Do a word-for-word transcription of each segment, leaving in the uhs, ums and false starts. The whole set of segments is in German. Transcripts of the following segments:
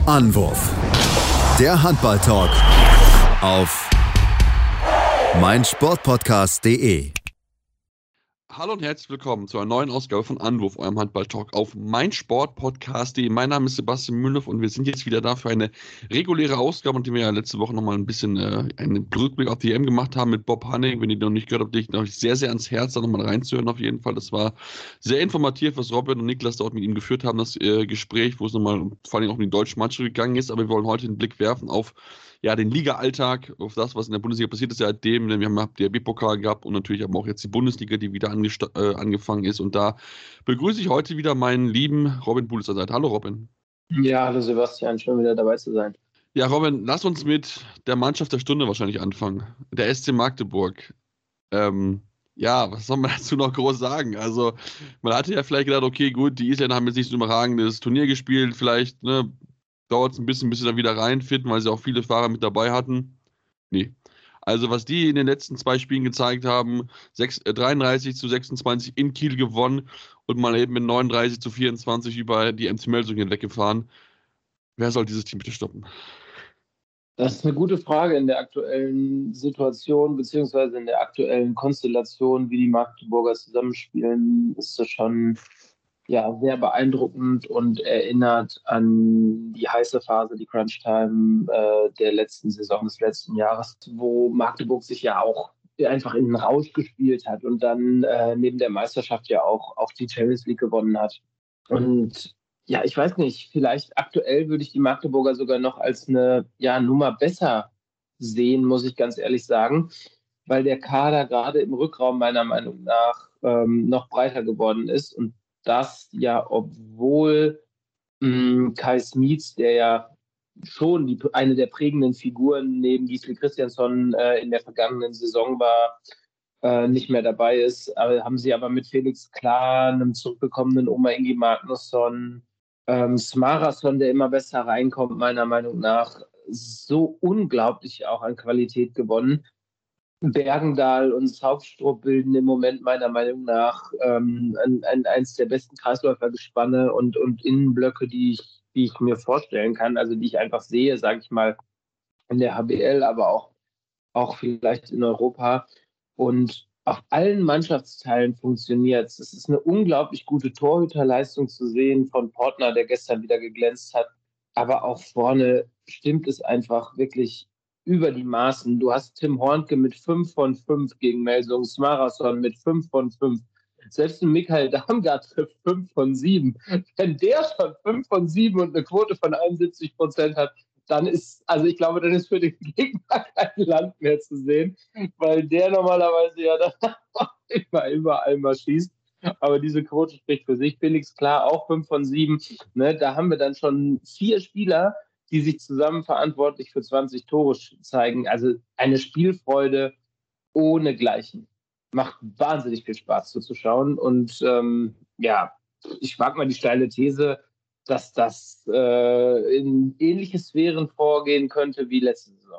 Anwurf. Der Handball-Talk auf meinsportpodcast punkt de. Hallo und herzlich willkommen zu einer neuen Ausgabe von Anwurf, eurem Handball-Talk auf meinsportpodcast punkt de. Mein Name ist Sebastian Mühlenhoff und wir sind jetzt wieder da für eine reguläre Ausgabe, nachdem wir ja letzte Woche nochmal ein bisschen äh, einen Rückblick auf die E M gemacht haben mit Bob Hanning. Wenn ihr noch nicht gehört habt, legt euch sehr, sehr ans Herz, da nochmal reinzuhören auf jeden Fall. Das war sehr informativ, was Robin und Niklas dort mit ihm geführt haben, das äh, Gespräch, wo es nochmal vor allem auch um die deutsche Mannschaft gegangen ist. Aber wir wollen heute einen Blick werfen auf ja, den Liga-Alltag, auf das, was in der Bundesliga passiert ist seitdem. Denn wir haben D F B-Pokal gehabt und natürlich aber auch jetzt die Bundesliga, die wieder angesta- äh, angefangen ist. Und da begrüße ich heute wieder meinen lieben Robin Buhles an der Seite. Hallo Robin. Ja, hallo Sebastian, schön wieder dabei zu sein. Ja, Robin, lass uns mit der Mannschaft der Stunde wahrscheinlich anfangen. Der S C Magdeburg. Ähm, ja, was soll man dazu noch groß sagen? Also, man hatte ja vielleicht gedacht, okay, gut, die Isländer haben jetzt nicht so ein überragendes Turnier gespielt, vielleicht, ne, dauert es ein bisschen, bis sie da wieder reinfinden, weil sie auch viele Fahrer mit dabei hatten. Nee. Also, was die in den letzten zwei Spielen gezeigt haben, sechs, äh, dreiunddreißig zu sechsundzwanzig in Kiel gewonnen und mal eben mit neununddreißig zu vierundzwanzig über die M C Melsungen hinweggefahren. Wer soll dieses Team bitte stoppen? Das ist eine gute Frage in der aktuellen Situation, beziehungsweise in der aktuellen Konstellation, wie die Magdeburger zusammenspielen, ist das schon ja, sehr beeindruckend und erinnert an die heiße Phase, die Crunch-Time äh, der letzten Saison, des letzten Jahres, wo Magdeburg sich ja auch einfach in den Rausch gespielt hat und dann äh, neben der Meisterschaft ja auch, auch die Champions League gewonnen hat. Und ja, ich weiß nicht, vielleicht aktuell würde ich die Magdeburger sogar noch als eine ja, Nummer besser sehen, muss ich ganz ehrlich sagen, weil der Kader gerade im Rückraum meiner Meinung nach ähm, noch breiter geworden ist und das ja, obwohl mh, Kai Smits, der ja schon die, eine der prägenden Figuren neben Gisli Christiansson äh, in der vergangenen Saison war, äh, nicht mehr dabei ist, aber haben sie aber mit Felix Klar, einem zurückgekommenen Oma Ingi Magnusson, ähm, Smarason, der immer besser reinkommt, meiner Meinung nach, so unglaublich auch an Qualität gewonnen. Bergendahl und Saufstrup bilden im Moment meiner Meinung nach ähm, ein, ein, eins der besten Kreisläufergespanne und, und Innenblöcke, die ich, die ich mir vorstellen kann, also die ich einfach sehe, sage ich mal, in der H B L, aber auch, auch vielleicht in Europa. Und auf allen Mannschaftsteilen funktioniert es. Es ist eine unglaublich gute Torhüterleistung zu sehen von Portner, der gestern wieder geglänzt hat. Aber auch vorne stimmt es einfach wirklich über die Maßen. Du hast Tim Hornke mit fünf von fünf gegen Melsungen, Smarason mit fünf von fünf. Selbst ein Michael Darmgard trifft fünf von sieben. Wenn der schon fünf von sieben und eine Quote von einundsiebzig Prozent hat, dann ist, also ich glaube, dann ist für den Gegner kein Land mehr zu sehen, weil der normalerweise ja dann immer überall mal schießt. Aber diese Quote spricht für sich. Felix Klar auch fünf von sieben. Ne, da haben wir dann schon vier Spieler, die sich zusammen verantwortlich für zwanzig Tore zeigen. Also eine Spielfreude ohnegleichen. Macht wahnsinnig viel Spaß zuzuschauen. Und ähm, ja, ich mag mal die steile These, dass das äh, in ähnliche Sphären vorgehen könnte wie letzte Saison.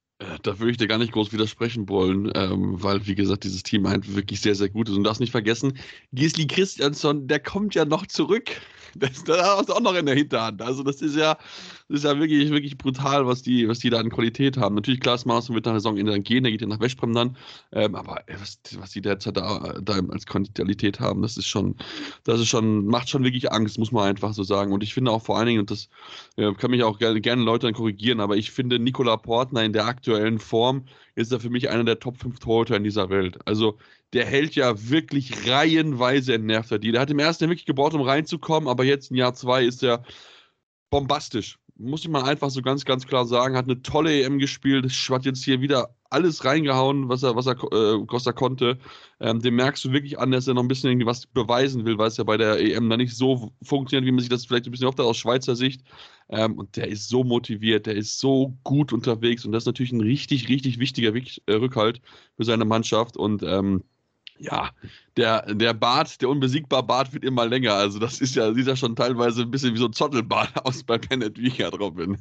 Da würde ich dir gar nicht groß widersprechen wollen, ähm, weil, wie gesagt, dieses Team einfach wirklich sehr, sehr gut ist. Und darfst nicht vergessen, Gisli Christiansson, der kommt ja noch zurück. Das, das ist auch noch in der Hinterhand. Also das ist ja, das ist ja wirklich, wirklich brutal, was die, was die da an Qualität haben. Natürlich, klar, Smarson wird nach der Saison in dann gehen, der geht ja nach Westbrem dann. Ähm, aber was, was die derzeit da, da als Qualität haben, das ist schon, das ist schon, macht schon wirklich Angst, muss man einfach so sagen. Und ich finde auch vor allen Dingen, und das äh, kann mich auch gerne, gerne Leute dann korrigieren, aber ich finde, Nikola Portner in der aktuellen Form ist er für mich einer der Top fünf Torhüter in dieser Welt. Also der hält ja wirklich reihenweise entnervt er die. Der hat im ersten Jahr wirklich gebraucht, um reinzukommen, aber jetzt in Jahr zwei ist er bombastisch. Muss ich mal einfach so ganz, ganz klar sagen. Hat eine tolle E M gespielt. Hat jetzt hier wieder alles reingehauen, was er, was er, äh, was er konnte. Ähm, dem merkst du wirklich an, dass er noch ein bisschen irgendwie was beweisen will, weil es ja bei der E M dann nicht so funktioniert, wie man sich das vielleicht ein bisschen oft aus Schweizer Sicht. Ähm, und der ist so motiviert, der ist so gut unterwegs und das ist natürlich ein richtig, richtig wichtiger Weg, äh, Rückhalt für seine Mannschaft. Und ähm, ja, der, der Bart, der unbesiegbare Bart wird immer länger. Also das ist ja, sieht ja schon teilweise ein bisschen wie so ein Zottelbart aus bei Bennett Wiechert, Robin.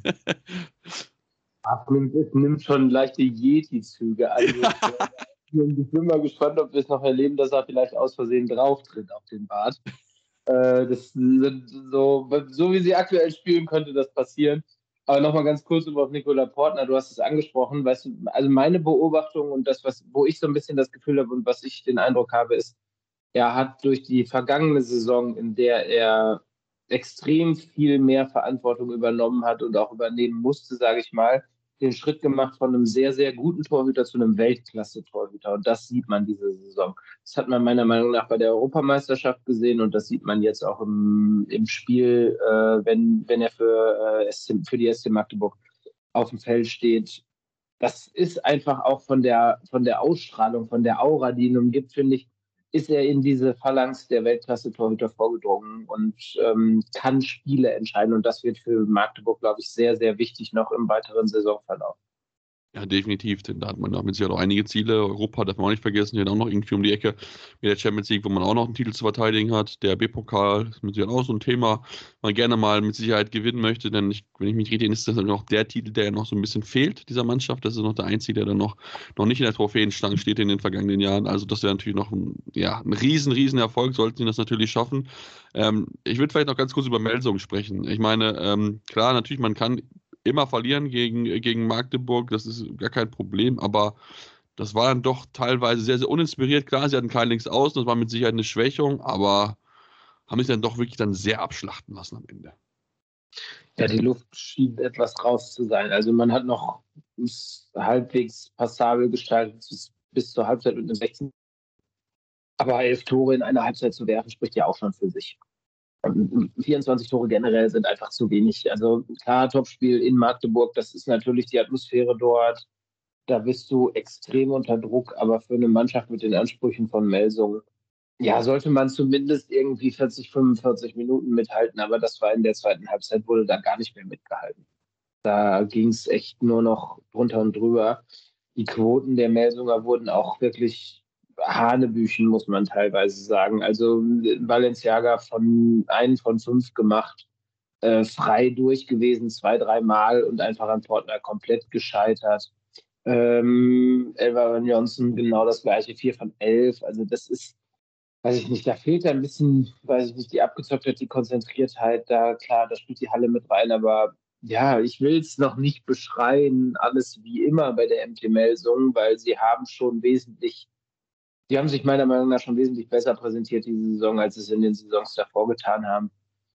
Es nimmt schon leichte Yeti-Züge. Also ich bin mal gespannt, ob wir es noch erleben, dass er vielleicht aus Versehen drauf tritt auf den Bart. Äh, das sind so, so wie sie aktuell spielen, könnte das passieren. Aber nochmal ganz kurz über Nikola Portner, du hast es angesprochen, weißt du, also meine Beobachtung und das, was, wo ich so ein bisschen das Gefühl habe und was ich den Eindruck habe, ist, er hat durch die vergangene Saison, in der er extrem viel mehr Verantwortung übernommen hat und auch übernehmen musste, sage ich mal, den Schritt gemacht von einem sehr, sehr guten Torhüter zu einem Weltklasse-Torhüter. Und das sieht man diese Saison. Das hat man meiner Meinung nach bei der Europameisterschaft gesehen und das sieht man jetzt auch im, im Spiel, äh, wenn, wenn er für, äh, S C, für die S C Magdeburg auf dem Feld steht. Das ist einfach auch von der, von der Ausstrahlung, von der Aura, die ihn umgibt, finde ich, ist er in diese Phalanx der Weltklasse-Torhüter vorgedrungen und ähm, kann Spiele entscheiden. Und das wird für Magdeburg, glaube ich, sehr, sehr wichtig noch im weiteren Saisonverlauf. Ja, definitiv, denn da hat man damit sicher auch einige Ziele. Europa darf man auch nicht vergessen, hier auch noch irgendwie um die Ecke mit der Champions League, wo man auch noch einen Titel zu verteidigen hat. Der B-Pokal ist mit Sicherheit auch so ein Thema, man gerne mal mit Sicherheit gewinnen möchte, denn ich, wenn ich mich richtig erinnere, ist das noch der Titel, der noch so ein bisschen fehlt, dieser Mannschaft. Das ist noch der einzige, der dann noch, noch nicht in der Trophäenstange steht in den vergangenen Jahren. Also das wäre natürlich noch ein, ja, ein riesen, riesen Erfolg, sollten sie das natürlich schaffen. Ähm, ich würde vielleicht noch ganz kurz über Melsung sprechen. Ich meine, ähm, klar, natürlich, man kann immer verlieren gegen, gegen Magdeburg, das ist gar kein Problem, aber das war dann doch teilweise sehr, sehr uninspiriert. Klar, sie hatten keinen links außen, das war mit Sicherheit eine Schwächung, aber haben sich dann doch wirklich dann sehr abschlachten lassen am Ende. Ja, die Luft schien etwas raus zu sein. Also man hat noch halbwegs passabel gestaltet bis zur Halbzeit mit einem sechzehn. Aber elf Tore in einer Halbzeit zu werfen, spricht ja auch schon für sich. vierundzwanzig Tore generell sind einfach zu wenig. Also klar, Topspiel in Magdeburg, das ist natürlich die Atmosphäre dort. Da bist du extrem unter Druck, aber für eine Mannschaft mit den Ansprüchen von Melsung, ja, sollte man zumindest irgendwie vierzig, fünfundvierzig Minuten mithalten, aber das war in der zweiten Halbzeit, wurde da gar nicht mehr mitgehalten. Da ging es echt nur noch drunter und drüber. Die Quoten der Melsunger wurden auch wirklich Hanebüchen, muss man teilweise sagen. Also Balenciaga von einen von fünf gemacht, äh, frei durch gewesen, zwei, drei Mal und einfach an Portner komplett gescheitert. Ähm, Elva Johnson genau das gleiche, vier von elf. Also das ist, weiß ich nicht, da fehlt ein bisschen, weiß ich nicht, die Abgezocktheit, die Konzentriertheit. Da, klar, da spielt die Halle mit rein, aber ja, ich will es noch nicht beschreien, alles wie immer bei der M T Melsung, weil sie haben schon wesentlich, die haben sich meiner Meinung nach schon wesentlich besser präsentiert diese Saison, als es in den Saisons davor getan haben.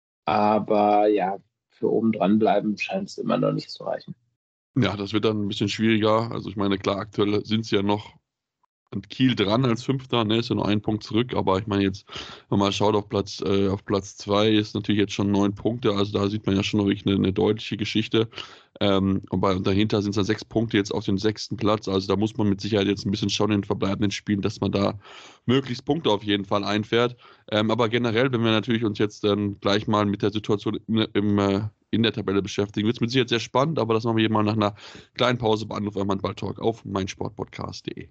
Aber ja, für oben dran bleiben scheint es immer noch nicht zu reichen. Ja, das wird dann ein bisschen schwieriger. Also ich meine, klar, aktuell sind sie ja noch an Kiel dran als Fünfter, ne, ist ja nur ein Punkt zurück, aber ich meine jetzt, wenn man mal schaut auf Platz, äh, auf Platz zwei ist natürlich jetzt schon neun Punkte, also da sieht man ja schon noch wirklich eine, eine deutliche Geschichte. Ähm, und, bei, und dahinter sind es dann sechs Punkte jetzt auf den sechsten Platz, also da muss man mit Sicherheit jetzt ein bisschen schauen in den verbleibenden Spielen, dass man da möglichst Punkte auf jeden Fall einfährt. Ähm, aber generell, wenn wir natürlich uns jetzt dann gleich mal mit der Situation im, im äh, in der Tabelle beschäftigen, wird es mit Sicherheit sehr spannend, aber das machen wir hier mal nach einer kleinen Pause bei Anruf am Handball-Talk auf meinsportpodcast punkt de.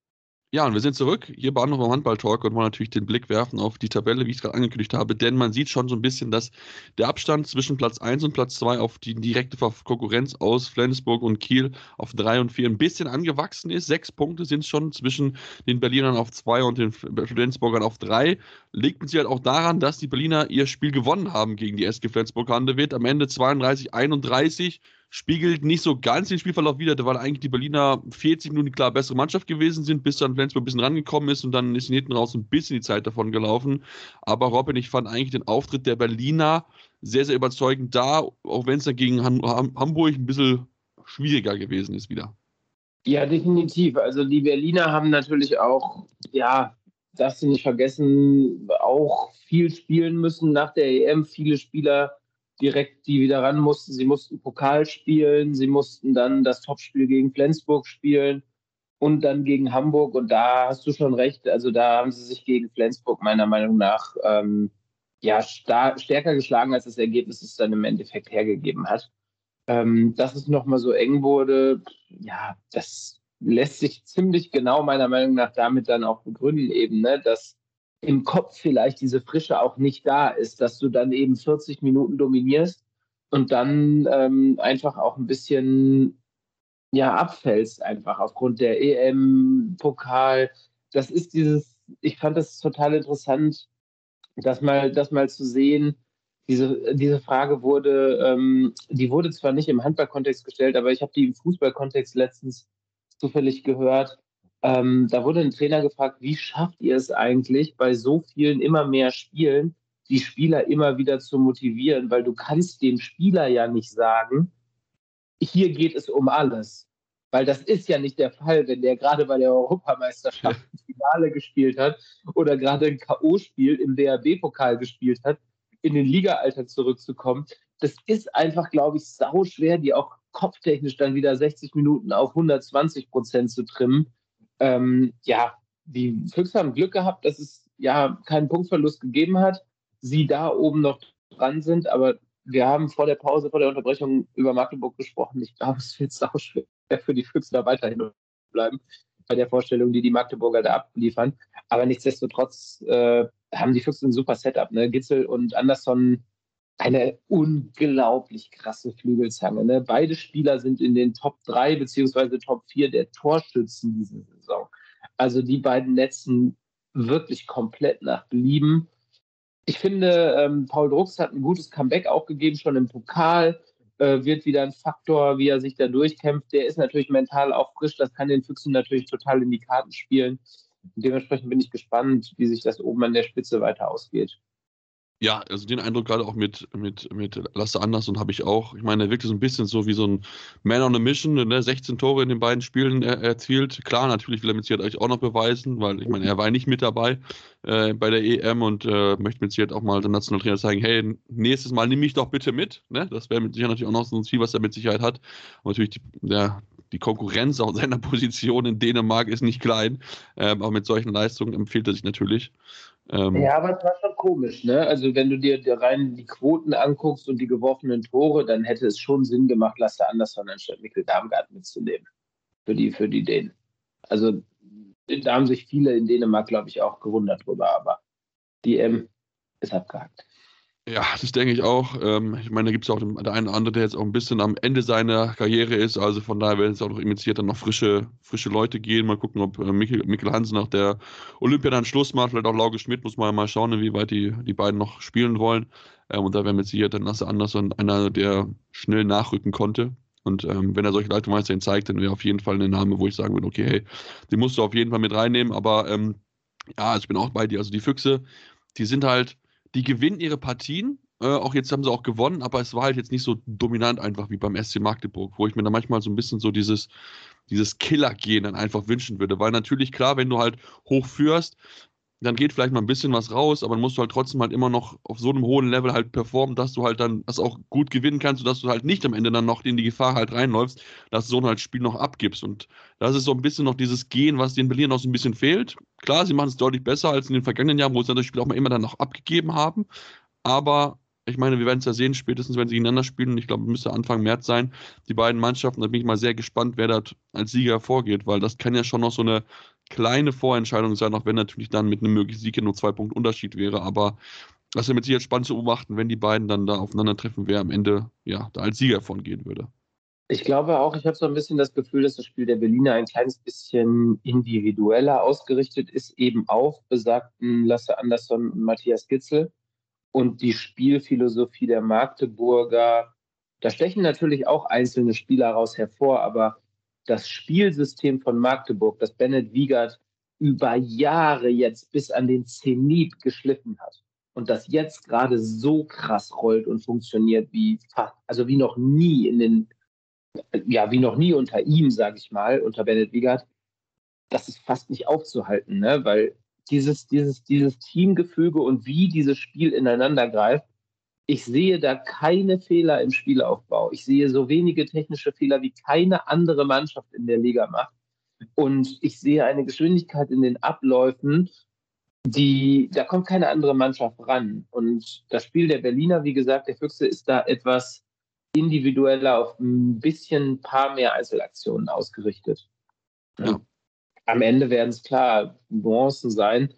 Ja, und wir sind zurück hier bei Anruf am Handball-Talk und wollen natürlich den Blick werfen auf die Tabelle, wie ich es gerade angekündigt habe, denn man sieht schon so ein bisschen, dass der Abstand zwischen Platz eins und Platz zwei auf die direkte Konkurrenz aus Flensburg und Kiel auf drei und vier ein bisschen angewachsen ist. Sechs Punkte sind es schon zwischen den Berlinern auf zwei und den Flensburgern auf drei. Liegt mit Sicherheit auch daran, dass die Berliner ihr Spiel gewonnen haben gegen die S G Flensburg-Handewitt. Am Ende zweiunddreißig einunddreißig. Spiegelt nicht so ganz den Spielverlauf wider, weil eigentlich die Berliner vierzig Minuten die klar bessere Mannschaft gewesen sind, bis dann Flensburg ein bisschen rangekommen ist und dann ist hinten raus ein bisschen die Zeit davon gelaufen. Aber Robin, ich fand eigentlich den Auftritt der Berliner sehr, sehr überzeugend da, auch wenn es dann gegen Han- Ham- Hamburg ein bisschen schwieriger gewesen ist wieder. Ja, definitiv. Also die Berliner haben natürlich auch, ja, darfst du nicht vergessen, auch viel spielen müssen nach der E M. Viele Spieler direkt, die wieder ran mussten. Sie mussten Pokal spielen, sie mussten dann das Topspiel gegen Flensburg spielen und dann gegen Hamburg. Und da hast du schon recht. Also da haben sie sich gegen Flensburg meiner Meinung nach ähm, ja, star- stärker geschlagen, als das Ergebnis es dann im Endeffekt hergegeben hat. Ähm, dass es nochmal so eng wurde, ja, das lässt sich ziemlich genau meiner Meinung nach damit dann auch begründen eben, ne, dass im Kopf vielleicht diese Frische auch nicht da ist, dass du dann eben vierzig Minuten dominierst und dann ähm, einfach auch ein bisschen ja, abfällst einfach aufgrund der E M, Pokal. Das ist dieses, ich fand das total interessant, das mal, das mal zu sehen, diese, diese Frage wurde, ähm, die wurde zwar nicht im Handballkontext gestellt, aber ich habe die im Fußballkontext letztens zufällig gehört. Ähm, da wurde ein Trainer gefragt, wie schafft ihr es eigentlich, bei so vielen immer mehr Spielen, die Spieler immer wieder zu motivieren, weil du kannst dem Spieler ja nicht sagen, hier geht es um alles. Weil das ist ja nicht der Fall, wenn der gerade bei der Europameisterschaft im Finale gespielt hat oder gerade ein K O-Spiel im D H B-Pokal gespielt hat, in den Liga-Alltag zurückzukommen. Das ist einfach, glaube ich, sau schwer, die auch kopftechnisch dann wieder sechzig Minuten auf hundertzwanzig Prozent zu trimmen. Ähm, ja, die Füchse haben Glück gehabt, dass es ja keinen Punktverlust gegeben hat. Sie da oben noch dran sind, aber wir haben vor der Pause, vor der Unterbrechung über Magdeburg gesprochen. Ich glaube, es wird auch schwer für die Füchse da weiterhin bleiben, bei der Vorstellung, die die Magdeburger da abliefern. Aber nichtsdestotrotz äh, haben die Füchse ein super Setup. Ne? Gitzel und Andersson, eine unglaublich krasse Flügelzange. Ne? Beide Spieler sind in den Top drei beziehungsweise Top vier der Torschützen diese Saison. Also die beiden netzen wirklich komplett nach Belieben. Ich finde, ähm, Paul Drucks hat ein gutes Comeback auch gegeben, schon im Pokal. Äh, wird wieder ein Faktor, wie er sich da durchkämpft. Der ist natürlich mental auch frisch. Das kann den Füchsen natürlich total in die Karten spielen. Und dementsprechend bin ich gespannt, wie sich das oben an der Spitze weiter ausgeht. Ja, also den Eindruck gerade auch mit, mit, mit Lasse Andersson habe ich auch. Ich meine, er wirkte so ein bisschen so wie so ein Man on a Mission, ne? sechzehn Tore in den beiden Spielen er, erzielt. Klar, natürlich will er mit Sicherheit euch auch noch beweisen, weil ich meine, er war ja nicht mit dabei äh, bei der E M und äh, möchte mit Sicherheit auch mal der Nationaltrainer sagen, hey, nächstes Mal nimm mich doch bitte mit. Ne? Das wäre mit Sicherheit natürlich auch noch so ein Ziel, was er mit Sicherheit hat. Und natürlich die, der, die Konkurrenz auch seiner Position in Dänemark ist nicht klein, ähm, aber mit solchen Leistungen empfiehlt er sich natürlich. Ähm, ja, aber es war schon komisch, ne? Also wenn du dir, dir rein die Quoten anguckst und die geworfenen Tore, dann hätte es schon Sinn gemacht, Lasse Andersson anstatt Mikkel Damgaard mitzunehmen. Für die, für die Dänen. Also da haben sich viele in Dänemark, glaube ich, auch gewundert drüber, aber die E M ist abgehakt. Ja, das denke ich auch. Ähm, ich meine, da gibt es auch den, der eine oder andere, der jetzt auch ein bisschen am Ende seiner Karriere ist. Also von daher werden es auch noch initiiert dann noch frische, frische Leute gehen. Mal gucken, ob äh, Mikkel, Mikkel Hansen nach der Olympia dann Schluss macht. Vielleicht auch Lauge Schmidt, muss man mal schauen, wie weit die, die beiden noch spielen wollen. Ähm, und da wäre mit Sicherheit dann Lasse Andersson einer, der schnell nachrücken konnte. Und ähm, wenn er solche Leistungen weiterhin zeigt, dann wäre auf jeden Fall ein Name, wo ich sagen würde, okay, hey, den musst du auf jeden Fall mit reinnehmen. Aber ähm, ja, also ich bin auch bei dir. Also die Füchse, die sind halt, die gewinnen ihre Partien. Äh, auch jetzt haben sie auch gewonnen, aber es war halt jetzt nicht so dominant einfach wie beim S C Magdeburg, wo ich mir da manchmal so ein bisschen so dieses, dieses Killer-Gehen dann einfach wünschen würde. Weil natürlich, klar, wenn du halt hoch führst, dann geht vielleicht mal ein bisschen was raus, aber dann musst du halt trotzdem halt immer noch auf so einem hohen Level halt performen, dass du halt dann das auch gut gewinnen kannst, sodass du halt nicht am Ende dann noch in die Gefahr halt reinläufst, dass du so ein halt Spiel noch abgibst. Und das ist so ein bisschen noch dieses Gehen, was den Berlin noch so ein bisschen fehlt. Klar, sie machen es deutlich besser als in den vergangenen Jahren, wo sie das Spiel auch mal immer dann noch abgegeben haben. Aber ich meine, wir werden es ja sehen, spätestens wenn sie gegeneinander spielen. Ich glaube, es müsste Anfang März sein, die beiden Mannschaften. Da bin ich mal sehr gespannt, wer da als Sieger hervorgeht, weil das kann ja schon noch so eine kleine Vorentscheidung sein, auch wenn natürlich dann mit einem möglichen Sieg nur zwei Punkte Unterschied wäre. Aber das wäre mit Sicherheit spannend zu beobachten, wenn die beiden dann da aufeinandertreffen, wer am Ende ja da als Sieger davon gehen würde. Ich glaube auch, ich habe so ein bisschen das Gefühl, dass das Spiel der Berliner ein kleines bisschen individueller ausgerichtet ist, eben auf besagten Lasse Andersson und Matthias Gitzel. Und die Spielphilosophie der Magdeburger, da stechen natürlich auch einzelne Spieler raus hervor, aber das Spielsystem von Magdeburg, das Bennett Wiegert über Jahre jetzt bis an den Zenit geschliffen hat und das jetzt gerade so krass rollt und funktioniert wie, also wie noch nie in den, ja, wie noch nie unter ihm, sage ich mal, unter Bennett Wiegert, das ist fast nicht aufzuhalten, ne? Weil dieses, dieses, dieses Teamgefüge und wie dieses Spiel ineinander greift, ich sehe da keine Fehler im Spielaufbau. Ich sehe so wenige technische Fehler, wie keine andere Mannschaft in der Liga macht. Und ich sehe eine Geschwindigkeit in den Abläufen, die, da kommt keine andere Mannschaft ran. Und das Spiel der Berliner, wie gesagt, der Füchse ist da etwas individueller auf ein bisschen ein paar mehr Einzelaktionen ausgerichtet. Ja. Am Ende werden es klar Nuancen sein,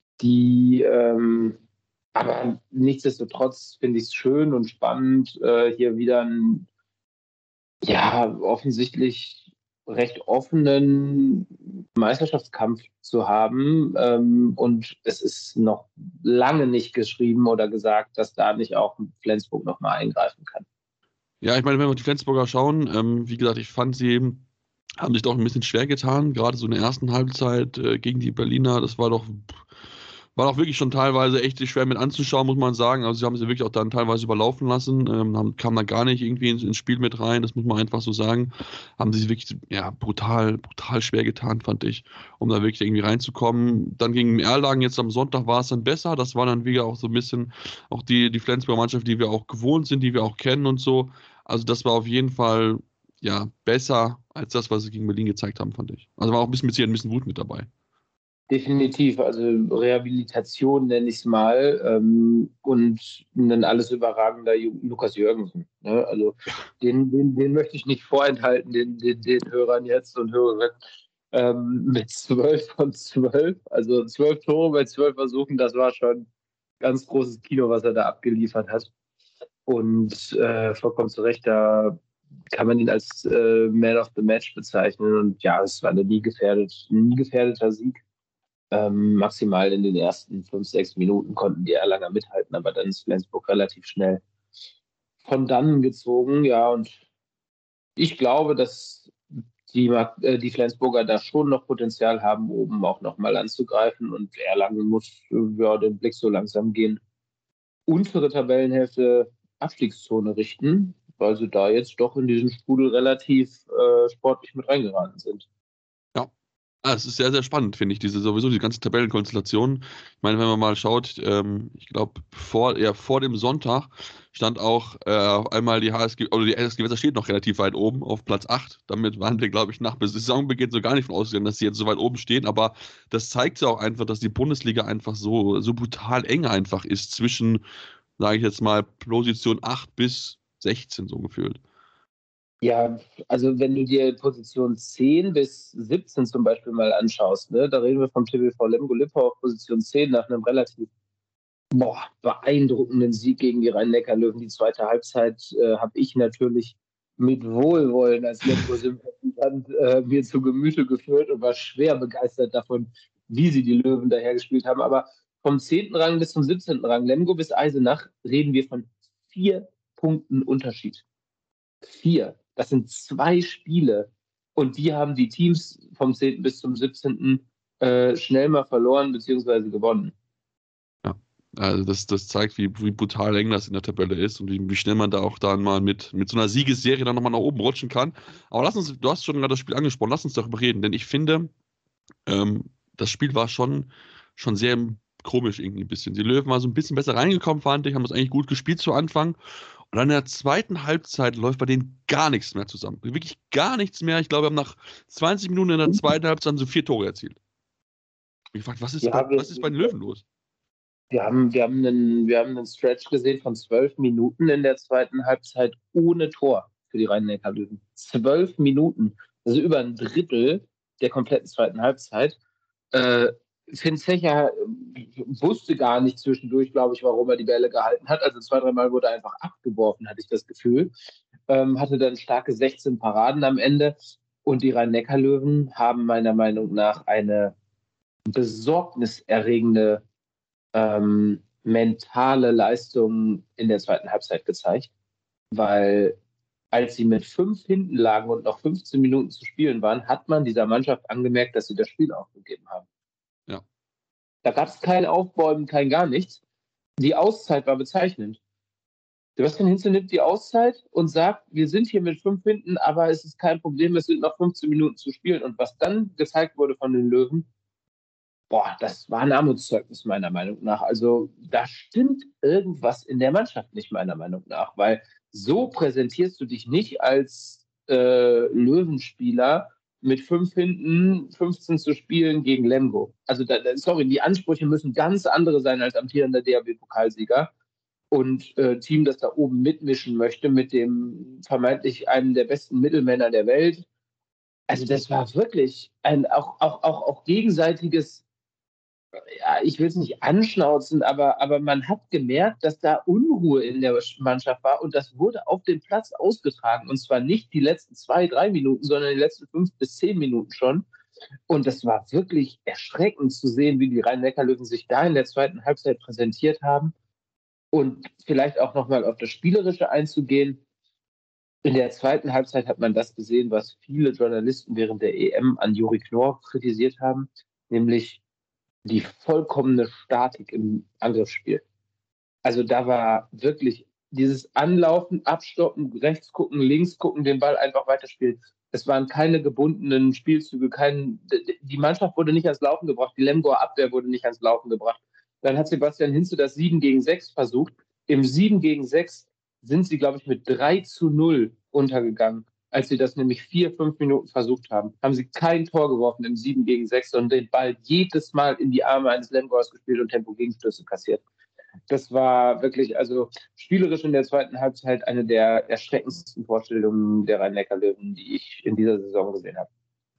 die ähm, aber nichtsdestotrotz finde ich es schön und spannend, äh, hier wieder ein ja offensichtlich recht offenen Meisterschaftskampf zu haben. Ähm, und es ist noch lange nicht geschrieben oder gesagt, dass da nicht auch Flensburg nochmal eingreifen kann. Ja, ich meine, wenn wir auf die Flensburger schauen, ähm, wie gesagt, ich fand sie eben, haben sich doch ein bisschen schwer getan, gerade so in der ersten Halbzeit äh, gegen die Berliner. Das war doch, war doch wirklich schon teilweise echt schwer mit anzuschauen, muss man sagen. Also sie haben sie wirklich auch dann teilweise überlaufen lassen, ähm, haben, kamen da gar nicht irgendwie ins, ins Spiel mit rein, das muss man einfach so sagen. Haben sie sich wirklich ja, brutal, brutal schwer getan, fand ich, um da wirklich irgendwie reinzukommen. Dann gegen Erlangen, jetzt am Sonntag war es dann besser. Das war dann wieder auch so ein bisschen auch die, die Flensburger Mannschaft, die wir auch gewohnt sind, die wir auch kennen und so. Also das war auf jeden Fall ja, besser als das, was sie gegen Berlin gezeigt haben, fand ich. Also war auch ein bisschen, ein bisschen Wut mit dabei. Definitiv, also Rehabilitation nenne ich es mal, ähm, und ein alles überragender Ju- Lukas Jürgensen. Ne? Also den, den, den möchte ich nicht vorenthalten, den, den, den Hörern jetzt und Hörerinnen. Ähm, mit zwölf von zwölf, also zwölf Tore bei zwölf Versuchen, das war schon ganz großes Kino, was er da abgeliefert hat. Und äh, vollkommen zu Recht, da kann man ihn als äh, Man of the Match bezeichnen. Und ja, es war ein nie, gefährdet, nie gefährdeter Sieg. Ähm, maximal in den ersten fünf, sechs Minuten konnten die Erlanger mithalten, aber dann ist Flensburg relativ schnell von dannen gezogen. Ja, und ich glaube, dass die, äh, die Flensburger da schon noch Potenzial haben, oben auch nochmal anzugreifen. Und Erlangen muss äh, ja, den Blick so langsam gehen. Untere Tabellenhälfte Abstiegszone richten, weil sie da jetzt doch in diesen Strudel relativ äh, sportlich mit reingeraten sind. Ja. Ah, es ist sehr, sehr spannend, finde ich, diese sowieso die ganze Tabellenkonstellation. Ich meine, wenn man mal schaut, ähm, ich glaube, vor, ja, vor dem Sonntag stand auch äh, auf einmal die H S G, oder die S S G Weser steht noch relativ weit oben auf Platz acht. Damit waren wir, glaube ich, nach Saisonbeginn so gar nicht von ausgegangen, dass sie jetzt so weit oben stehen. Aber das zeigt ja auch einfach, dass die Bundesliga einfach so, so brutal eng einfach ist zwischen, sage ich jetzt mal, Position acht bis sechzehn so gefühlt. Ja, also wenn du dir Position zehn bis siebzehn zum Beispiel mal anschaust, ne, da reden wir vom T B V Lemgo-Lippau auf Position zehn nach einem relativ boah, beeindruckenden Sieg gegen die Rhein-Neckar-Löwen. Die zweite Halbzeit äh, habe ich natürlich mit Wohlwollen als Lemgo-Sympathisant äh, mir zu Gemüte geführt und war schwer begeistert davon, wie sie die Löwen daher gespielt haben. Aber vom zehnten Rang bis zum siebzehnten Rang, Lemgo bis Eisenach, reden wir von vier Punkten Unterschied. Vier. Das sind zwei Spiele. Und die haben die Teams vom zehnten bis zum siebzehnten Äh, schnell mal verloren bzw. gewonnen. Ja, also das, das zeigt, wie, wie brutal eng das in der Tabelle ist und wie, wie schnell man da auch dann mal mit, mit so einer Siegesserie dann nochmal nach oben rutschen kann. Aber lass uns, du hast schon gerade das Spiel angesprochen, lass uns darüber reden, denn ich finde, ähm, das Spiel war schon, schon sehr komisch irgendwie ein bisschen. Die Löwen waren so ein bisschen besser reingekommen, fand ich, haben das eigentlich gut gespielt zu Anfang. Und dann in der zweiten Halbzeit läuft bei denen gar nichts mehr zusammen. Wirklich gar nichts mehr. Ich glaube, wir haben nach zwanzig Minuten in der zweiten Halbzeit so vier Tore erzielt. Ich frage, was ist, Ja, bei, wir, was ist bei den Löwen los? wir, haben, wir, haben einen, wir haben einen Stretch gesehen von zwölf Minuten in der zweiten Halbzeit ohne Tor für die Rhein-Neckar-Löwen. Zwölf Minuten. Also über ein Drittel der kompletten zweiten Halbzeit. Äh, Finn Zecher wusste gar nicht zwischendurch, glaube ich, warum er die Bälle gehalten hat. Also zwei, dreimal wurde er einfach abgeworfen, hatte ich das Gefühl. Ähm, hatte dann starke sechzehn Paraden am Ende. Und die Rhein-Neckar-Löwen haben meiner Meinung nach eine besorgniserregende ähm, mentale Leistung in der zweiten Halbzeit gezeigt, weil als sie mit fünf hinten lagen und noch fünfzehn Minuten zu spielen waren, hat man dieser Mannschaft angemerkt, dass sie das Spiel aufgegeben haben. Ja. Da gab es kein Aufbäumen, kein gar nichts. Die Auszeit war bezeichnend. Sebastian Hinze nimmt die Auszeit und sagt, wir sind hier mit fünf hinten, aber es ist kein Problem, es sind noch fünfzehn Minuten zu spielen. Und was dann gezeigt wurde von den Löwen, boah, das war ein Armutszeugnis meiner Meinung nach. Also da stimmt irgendwas in der Mannschaft nicht meiner Meinung nach, weil so präsentierst du dich nicht als äh, Löwenspieler mit fünf hinten, fünfzehn zu spielen gegen Lemgo. Also da, da, sorry, die Ansprüche müssen ganz andere sein als amtierender D H B-Pokalsieger und äh, Team, das da oben mitmischen möchte mit dem vermeintlich einem der besten Mittelmänner der Welt. Also das war wirklich ein auch, auch, auch, auch gegenseitiges Ja, ich will es nicht anschnauzen, aber, aber man hat gemerkt, dass da Unruhe in der Mannschaft war und das wurde auf dem Platz ausgetragen. Und zwar nicht die letzten zwei, drei Minuten, sondern die letzten fünf bis zehn Minuten schon. Und das war wirklich erschreckend zu sehen, wie die Rhein-Neckar-Löwen sich da in der zweiten Halbzeit präsentiert haben. Und vielleicht auch nochmal auf das Spielerische einzugehen. In der zweiten Halbzeit hat man das gesehen, was viele Journalisten während der E M an Juri Knorr kritisiert haben, nämlich die vollkommene Statik im Angriffsspiel. Also da war wirklich dieses Anlaufen, Abstoppen, rechts gucken, links gucken, den Ball einfach weiterspielen. Es waren keine gebundenen Spielzüge, kein, die Mannschaft wurde nicht ans Laufen gebracht, die Lemgoer Abwehr wurde nicht ans Laufen gebracht. Dann hat Sebastian Hinze das sieben gegen sechs versucht. Im sieben gegen sechs sind sie, glaube ich, mit drei zu null untergegangen. Als sie das nämlich vier, fünf Minuten versucht haben, haben sie kein Tor geworfen im sieben gegen sechs, sondern den Ball jedes Mal in die Arme eines Lemgoers gespielt und Tempo-Gegenstöße kassiert. Das war wirklich, also spielerisch in der zweiten Halbzeit eine der erschreckendsten Vorstellungen der Rhein-Neckar-Löwen, die ich in dieser Saison gesehen habe.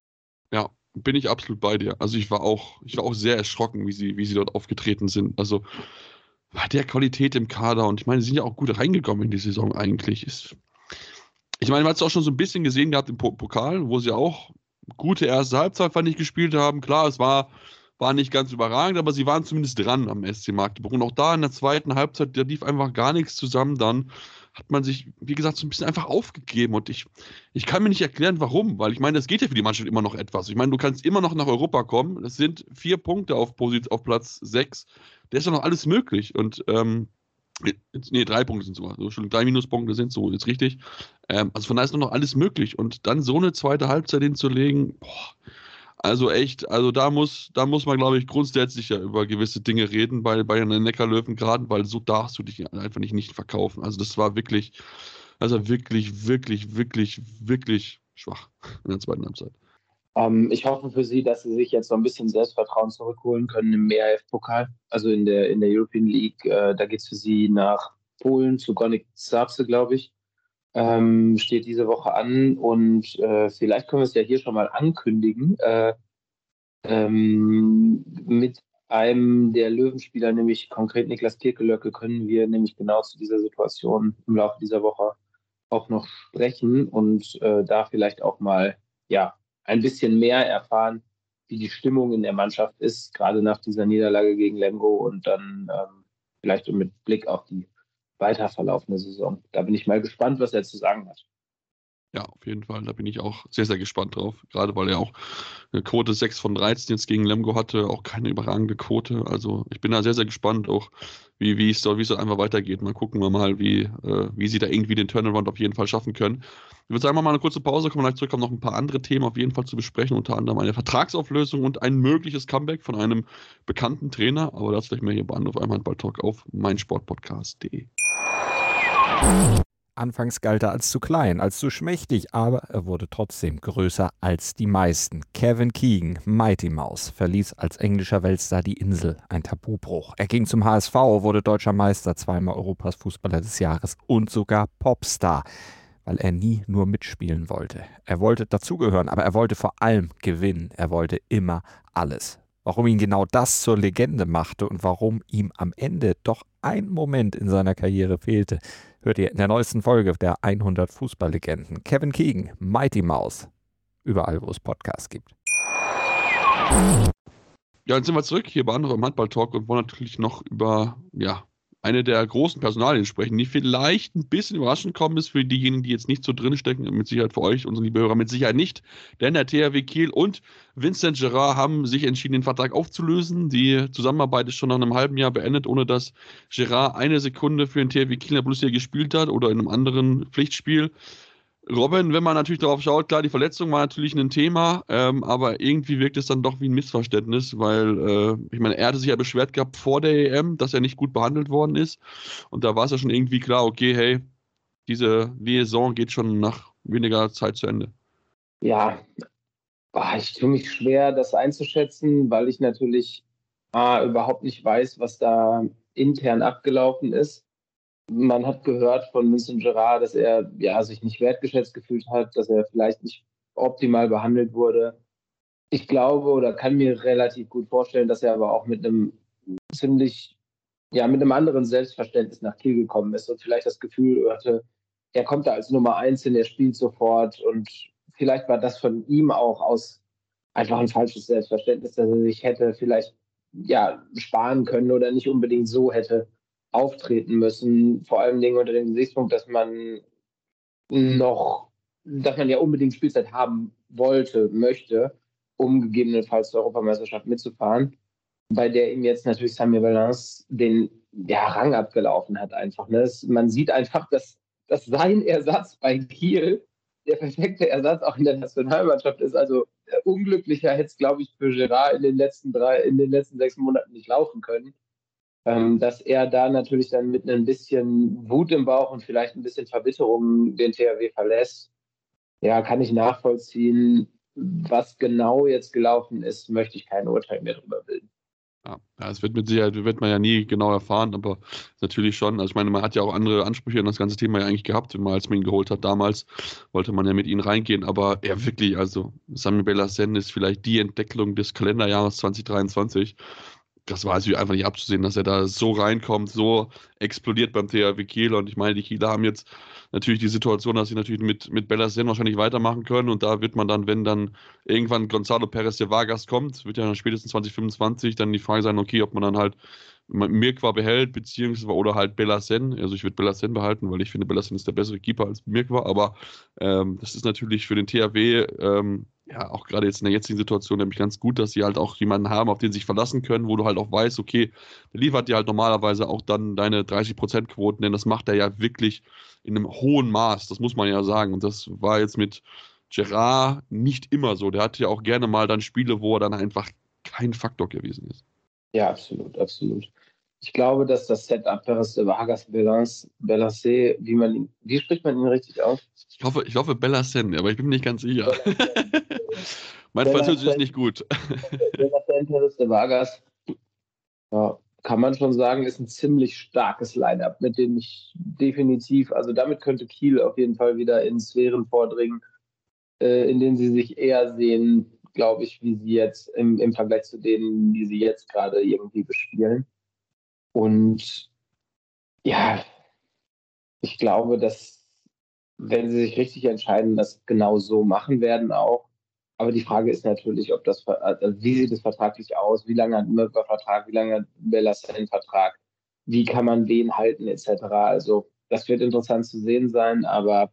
Ja, bin ich absolut bei dir. Also ich war auch, ich war auch sehr erschrocken, wie sie, wie sie dort aufgetreten sind. Also bei der Qualität im Kader und ich meine, sie sind ja auch gut reingekommen in die Saison eigentlich. Ist, ich meine, man hat es auch schon so ein bisschen gesehen gehabt im Pokal, wo sie auch gute erste Halbzeit, fand ich, gespielt haben. Klar, es war, war nicht ganz überragend, aber sie waren zumindest dran am S C Magdeburg. Und auch da in der zweiten Halbzeit, da lief einfach gar nichts zusammen. Dann hat man sich, wie gesagt, so ein bisschen einfach aufgegeben. Und ich, ich kann mir nicht erklären, warum. Weil ich meine, das geht ja für die Mannschaft immer noch etwas. Ich meine, du kannst immer noch nach Europa kommen. Das sind vier Punkte auf, Posit- auf Platz sechs. Da ist ja noch alles möglich. Und, ähm, nee, drei Punkte sind sogar. So, schon drei Minuspunkte sind so, jetzt richtig. Ähm, also von daher ist noch alles möglich. Und dann so eine zweite Halbzeit hinzulegen, boah, also echt, also da muss, da muss man, glaube ich, grundsätzlich ja über gewisse Dinge reden bei, bei den Neckarlöwen gerade, weil so darfst du dich einfach nicht, nicht verkaufen. Also das war wirklich, also wirklich, wirklich, wirklich, wirklich schwach in der zweiten Halbzeit. Ähm, ich hoffe für Sie, dass Sie sich jetzt so ein bisschen Selbstvertrauen zurückholen können im E R F-Pokal, also in der, in der European League. Äh, da geht es für Sie nach Polen zu Gornik Zabrze, glaube ich. Ähm, steht diese Woche an und äh, vielleicht können wir es ja hier schon mal ankündigen. Äh, ähm, mit einem der Löwenspieler, nämlich konkret Niklas Kirkelöcke, können wir nämlich genau zu dieser Situation im Laufe dieser Woche auch noch sprechen und äh, da vielleicht auch mal ja, ein bisschen mehr erfahren, wie die Stimmung in der Mannschaft ist, gerade nach dieser Niederlage gegen Lemgo und dann ähm, vielleicht mit Blick auf die weiter verlaufende Saison. Da bin ich mal gespannt, was er zu sagen hat. Ja, auf jeden Fall. Da bin ich auch sehr, sehr gespannt drauf. Gerade weil er auch eine Quote sechs von dreizehn jetzt gegen Lemgo hatte, auch keine überragende Quote. Also ich bin da sehr, sehr gespannt, auch wie, wie es dort, wie es dort einfach weitergeht. Mal gucken wir mal, wie, äh, wie sie da irgendwie den Turnaround auf jeden Fall schaffen können. Ich würde sagen, wir mal eine kurze Pause, kommen gleich zurück, haben noch ein paar andere Themen auf jeden Fall zu besprechen, unter anderem eine Vertragsauflösung und ein mögliches Comeback von einem bekannten Trainer. Aber das vielleicht mehr hier bei Anruf einmal Handball-Talk auf meinsportpodcast punkt de. Anfangs galt er als zu klein, als zu schmächtig, aber er wurde trotzdem größer als die meisten. Kevin Keegan, Mighty Mouse, verließ als englischer Weltstar die Insel, ein Tabubruch. Er ging zum H S V, wurde deutscher Meister, zweimal Europas Fußballer des Jahres und sogar Popstar, weil er nie nur mitspielen wollte. Er wollte dazugehören, aber er wollte vor allem gewinnen. Er wollte immer alles. Warum ihn genau das zur Legende machte und warum ihm am Ende doch ein Moment in seiner Karriere fehlte, hört ihr in der neuesten Folge der hundert Fußballlegenden. Kevin Keegan, Mighty Mouse. Überall, wo es Podcasts gibt. Ja, jetzt sind wir zurück hier bei Andere im Handball-Talk und wollen natürlich noch über, ja, eine der großen Personalien sprechen, die vielleicht ein bisschen überraschend kommen ist für diejenigen, die jetzt nicht so drin stecken, mit Sicherheit für euch, unsere liebe Hörer, mit Sicherheit nicht, denn der T H W Kiel und Vincent Gerard haben sich entschieden, den Vertrag aufzulösen. Die Zusammenarbeit ist schon nach einem halben Jahr beendet, ohne dass Gerard eine Sekunde für den T H W Kiel in der Bundesliga gespielt hat oder in einem anderen Pflichtspiel. Robin, wenn man natürlich darauf schaut, klar, die Verletzung war natürlich ein Thema, ähm, aber irgendwie wirkt es dann doch wie ein Missverständnis, weil, äh, ich meine, er hatte sich ja beschwert gehabt vor der E M, dass er nicht gut behandelt worden ist. Und da war es ja schon irgendwie klar, okay, hey, diese Liaison geht schon nach weniger Zeit zu Ende. Ja, boah, ich tue mich schwer, das einzuschätzen, weil ich natürlich ah, überhaupt nicht weiß, was da intern abgelaufen ist. Man hat gehört von Vincent Gerard, dass er ja, sich nicht wertgeschätzt gefühlt hat, dass er vielleicht nicht optimal behandelt wurde. Ich glaube oder kann mir relativ gut vorstellen, dass er aber auch mit einem ziemlich, ja, mit einem anderen Selbstverständnis nach Kiel gekommen ist und vielleicht das Gefühl hatte, er kommt da als Nummer eins hin, er spielt sofort und vielleicht war das von ihm auch aus einfach ein falsches Selbstverständnis, dass er sich hätte vielleicht ja sparen können oder nicht unbedingt so hätte auftreten müssen. Vor allen Dingen unter dem Gesichtspunkt, dass man noch, dass man ja unbedingt Spielzeit haben wollte, möchte, um gegebenenfalls zur Europameisterschaft mitzufahren, bei der ihm jetzt natürlich Samir Valens den ja, Rang abgelaufen hat einfach. Ne? Es, man sieht einfach, dass, dass sein Ersatz bei Kiel der perfekte Ersatz auch in der Nationalmannschaft ist. Also äh, unglücklicher hätte es, glaube ich, für Gerard in den letzten drei, in den letzten sechs Monaten nicht laufen können. Ähm, dass er da natürlich dann mit ein bisschen Wut im Bauch und vielleicht ein bisschen Verbitterung den T H W verlässt. Ja, kann ich nachvollziehen. Was genau jetzt gelaufen ist, möchte ich kein Urteil mehr drüber bilden. Ja, ja, es wird mit Sicherheit, wird man ja nie genau erfahren, aber natürlich schon. Also ich meine, man hat ja auch andere Ansprüche an das ganze Thema ja eigentlich gehabt, wenn man als man ihn geholt hat damals, wollte man ja mit ihm reingehen, aber ja wirklich, also Samir Belhacem ist vielleicht die Entdeckung des Kalenderjahres zwanzig dreiundzwanzig. Das war also einfach nicht abzusehen, dass er da so reinkommt, so explodiert beim T H W Kiel. Und ich meine, die Kieler haben jetzt natürlich die Situation, dass sie natürlich mit, mit Belhacem wahrscheinlich weitermachen können. Und da wird man dann, wenn dann irgendwann Gonzalo Perez de Vargas kommt, wird ja spätestens zwanzig fünfundzwanzig dann die Frage sein, okay, ob man dann halt Mirkwa behält, beziehungsweise oder halt Belhacem. Also ich würde Belhacem behalten, weil ich finde, Belhacem ist der bessere Keeper als Mirkwa. Aber ähm, das ist natürlich für den T H W ähm, ja, auch gerade jetzt in der jetzigen Situation nämlich ganz gut, dass sie halt auch jemanden haben, auf den sie sich verlassen können, wo du halt auch weißt, okay, der liefert dir halt normalerweise auch dann deine dreißig Prozent Quoten, denn das macht er ja wirklich in einem hohen Maß, das muss man ja sagen. Und das war jetzt mit Gerard nicht immer so. Der hatte ja auch gerne mal dann Spiele, wo er dann einfach kein Faktor gewesen ist. Ja, absolut, absolut. Ich glaube, dass das Setup Perez de Vargas Belhacem, wie man ihn, wie spricht man ihn richtig aus? Ich hoffe, ich hoffe Belhacem, aber ich bin mir nicht ganz sicher. Mein Französisch ist nicht gut. Belhacem, Perez de Vargas, ja, kann man schon sagen, ist ein ziemlich starkes Line-Up, mit dem ich definitiv, also damit könnte Kiel auf jeden Fall wieder in Sphären vordringen, äh, in denen sie sich eher sehen, glaube ich, wie sie jetzt im, im Vergleich zu denen, die sie jetzt gerade irgendwie bespielen. Und ja, ich glaube, dass, wenn sie sich richtig entscheiden, das genau so machen werden auch. Aber die Frage ist natürlich, ob das, also wie sieht es vertraglich aus? Wie lange hat Mirkwa Vertrag? Wie lange hat Belhacem Vertrag? Wie kann man wen halten, et cetera. Also, das wird interessant zu sehen sein, aber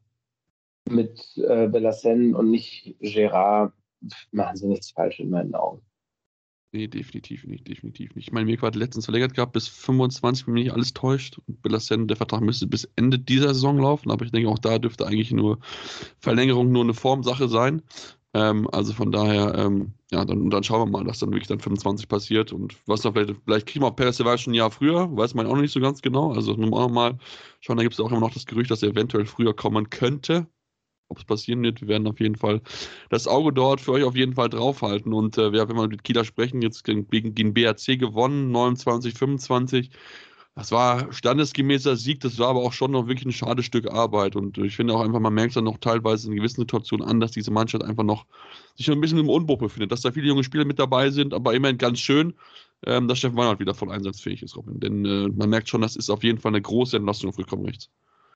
mit äh, Belhacem und nicht Gerard machen sie nichts falsch in meinen Augen. Nee, definitiv nicht, definitiv nicht. Ich meine, Mirkwa hat letztens verlängert gehabt bis fünfundzwanzig, wenn mich nicht alles täuscht. Und Belhacem, der Vertrag müsste bis Ende dieser Saison laufen, aber ich denke, auch da dürfte eigentlich nur Verlängerung nur eine Formsache sein. Ähm, also von daher, ähm, ja, dann, dann schauen wir mal, dass dann wirklich dann fünfundzwanzig passiert und was da vielleicht, vielleicht kriegen wir auch Perez de Vargas schon ein Jahr früher, weiß man auch noch nicht so ganz genau. Also nun auch mal schauen, da gibt es auch immer noch das Gerücht, dass er eventuell früher kommen könnte. Ob es passieren wird, wir werden auf jeden Fall das Auge dort für euch auf jeden Fall draufhalten. Und äh, wenn wir mit Kieler sprechen, jetzt gegen, gegen B A C gewonnen, neunundzwanzig fünfundzwanzig. Das war standesgemäßer Sieg, das war aber auch schon noch wirklich ein schades Stück Arbeit. Und ich finde auch einfach, man merkt es dann noch teilweise in gewissen Situationen an, dass diese Mannschaft einfach noch sich noch ein bisschen im Umbruch befindet, dass da viele junge Spieler mit dabei sind, aber immerhin ganz schön, ähm, dass Steffen Weinhold wieder voll einsatzfähig ist, Robin. Denn äh, man merkt schon, das ist auf jeden Fall eine große Entlastung auf Rückraum rechts.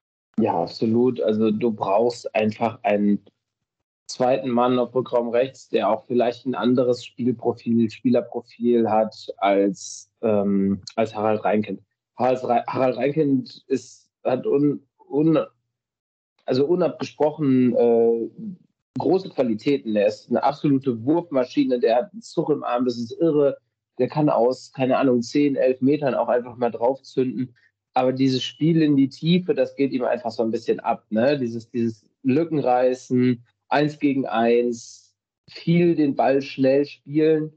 Ja, absolut. Also du brauchst einfach einen zweiten Mann auf Rückraum rechts, der auch vielleicht ein anderes Spielprofil, Spielerprofil hat als, ähm, als Harald Reinkind. Harald, Harald Reinkind ist, hat un, un, also unabgesprochen äh, große Qualitäten. Er ist eine absolute Wurfmaschine, der hat einen Zug im Arm, das ist irre. Der kann aus, keine Ahnung, zehn, elf Metern auch einfach mal draufzünden. Aber dieses Spiel in die Tiefe, das geht ihm einfach so ein bisschen ab. Ne? Dieses, dieses Lückenreißen, eins gegen eins, viel den Ball schnell spielen.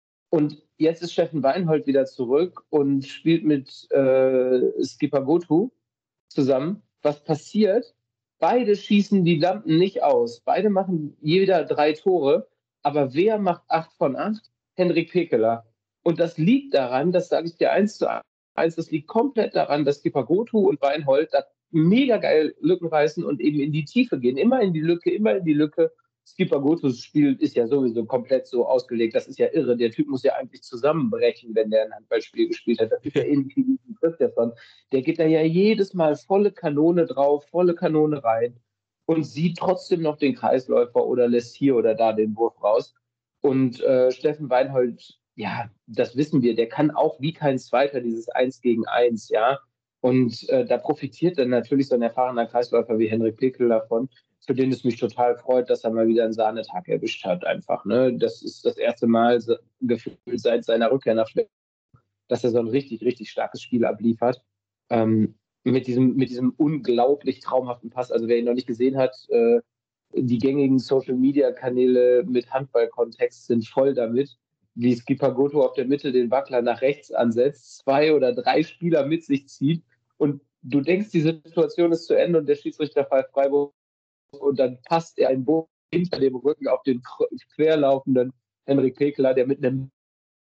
Und jetzt ist Steffen Weinhold wieder zurück und spielt mit äh, Skipper Gotu zusammen. Was passiert? Beide schießen die Lampen nicht aus. Beide machen jeder drei Tore. Aber wer macht acht von acht? Henrik Pekeler. Und das liegt daran, das sage ich dir eins zu eins, das liegt komplett daran, dass Skipper Gotu und Weinhold da mega geil Lücken reißen und eben in die Tiefe gehen. Immer in die Lücke, immer in die Lücke. Skipper Gotos Spiel ist ja sowieso komplett so ausgelegt. Das ist ja irre. Der Typ muss ja eigentlich zusammenbrechen, wenn der ein Handballspiel gespielt hat. Das ist ja ähnlich wie Christiansson. Der geht da ja jedes Mal volle Kanone drauf, volle Kanone rein und sieht trotzdem noch den Kreisläufer oder lässt hier oder da den Wurf raus. Und äh, Steffen Weinhold, ja, das wissen wir, der kann auch wie kein Zweiter dieses Eins gegen Eins, ja. Und äh, da profitiert dann natürlich so ein erfahrener Kreisläufer wie Henrik Pickel davon, für den es mich total freut, dass er mal wieder einen Sahnetag erwischt hat einfach. Ne? Das ist das erste Mal so, gefühlt seit seiner Rückkehr nach Schweden, dass er so ein richtig, richtig starkes Spiel abliefert. Ähm, mit diesem, mit diesem unglaublich traumhaften Pass. Also wer ihn noch nicht gesehen hat, äh, die gängigen Social-Media-Kanäle mit Handball-Kontext sind voll damit, wie Skipper Goto auf der Mitte den Wackler nach rechts ansetzt, zwei oder drei Spieler mit sich zieht und du denkst, die Situation ist zu Ende und der Schiedsrichter pfeift Freiburg und dann passt er einen Bogen hinter dem Rücken auf den querlaufenden Henrik Pekeler, der mit einem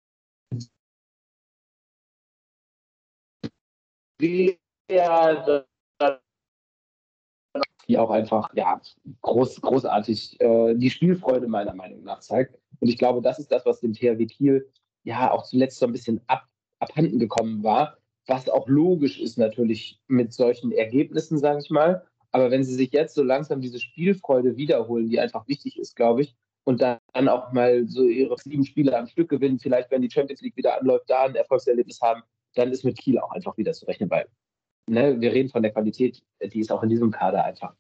der die auch einfach ja, groß, großartig äh, die Spielfreude meiner Meinung nach zeigt. Und ich glaube, das ist das, was dem T H W Kiel ja auch zuletzt so ein bisschen ab, abhanden gekommen war, was auch logisch ist natürlich mit solchen Ergebnissen, sage ich mal. Aber wenn sie sich jetzt so langsam diese Spielfreude wiederholen, die einfach wichtig ist, glaube ich, und dann auch mal so ihre sieben Spiele am Stück gewinnen, vielleicht wenn die Champions League wieder anläuft, da ein Erfolgserlebnis haben, dann ist mit Kiel auch einfach wieder zu rechnen, weil ne, wir reden von der Qualität, die ist auch in diesem Kader einfach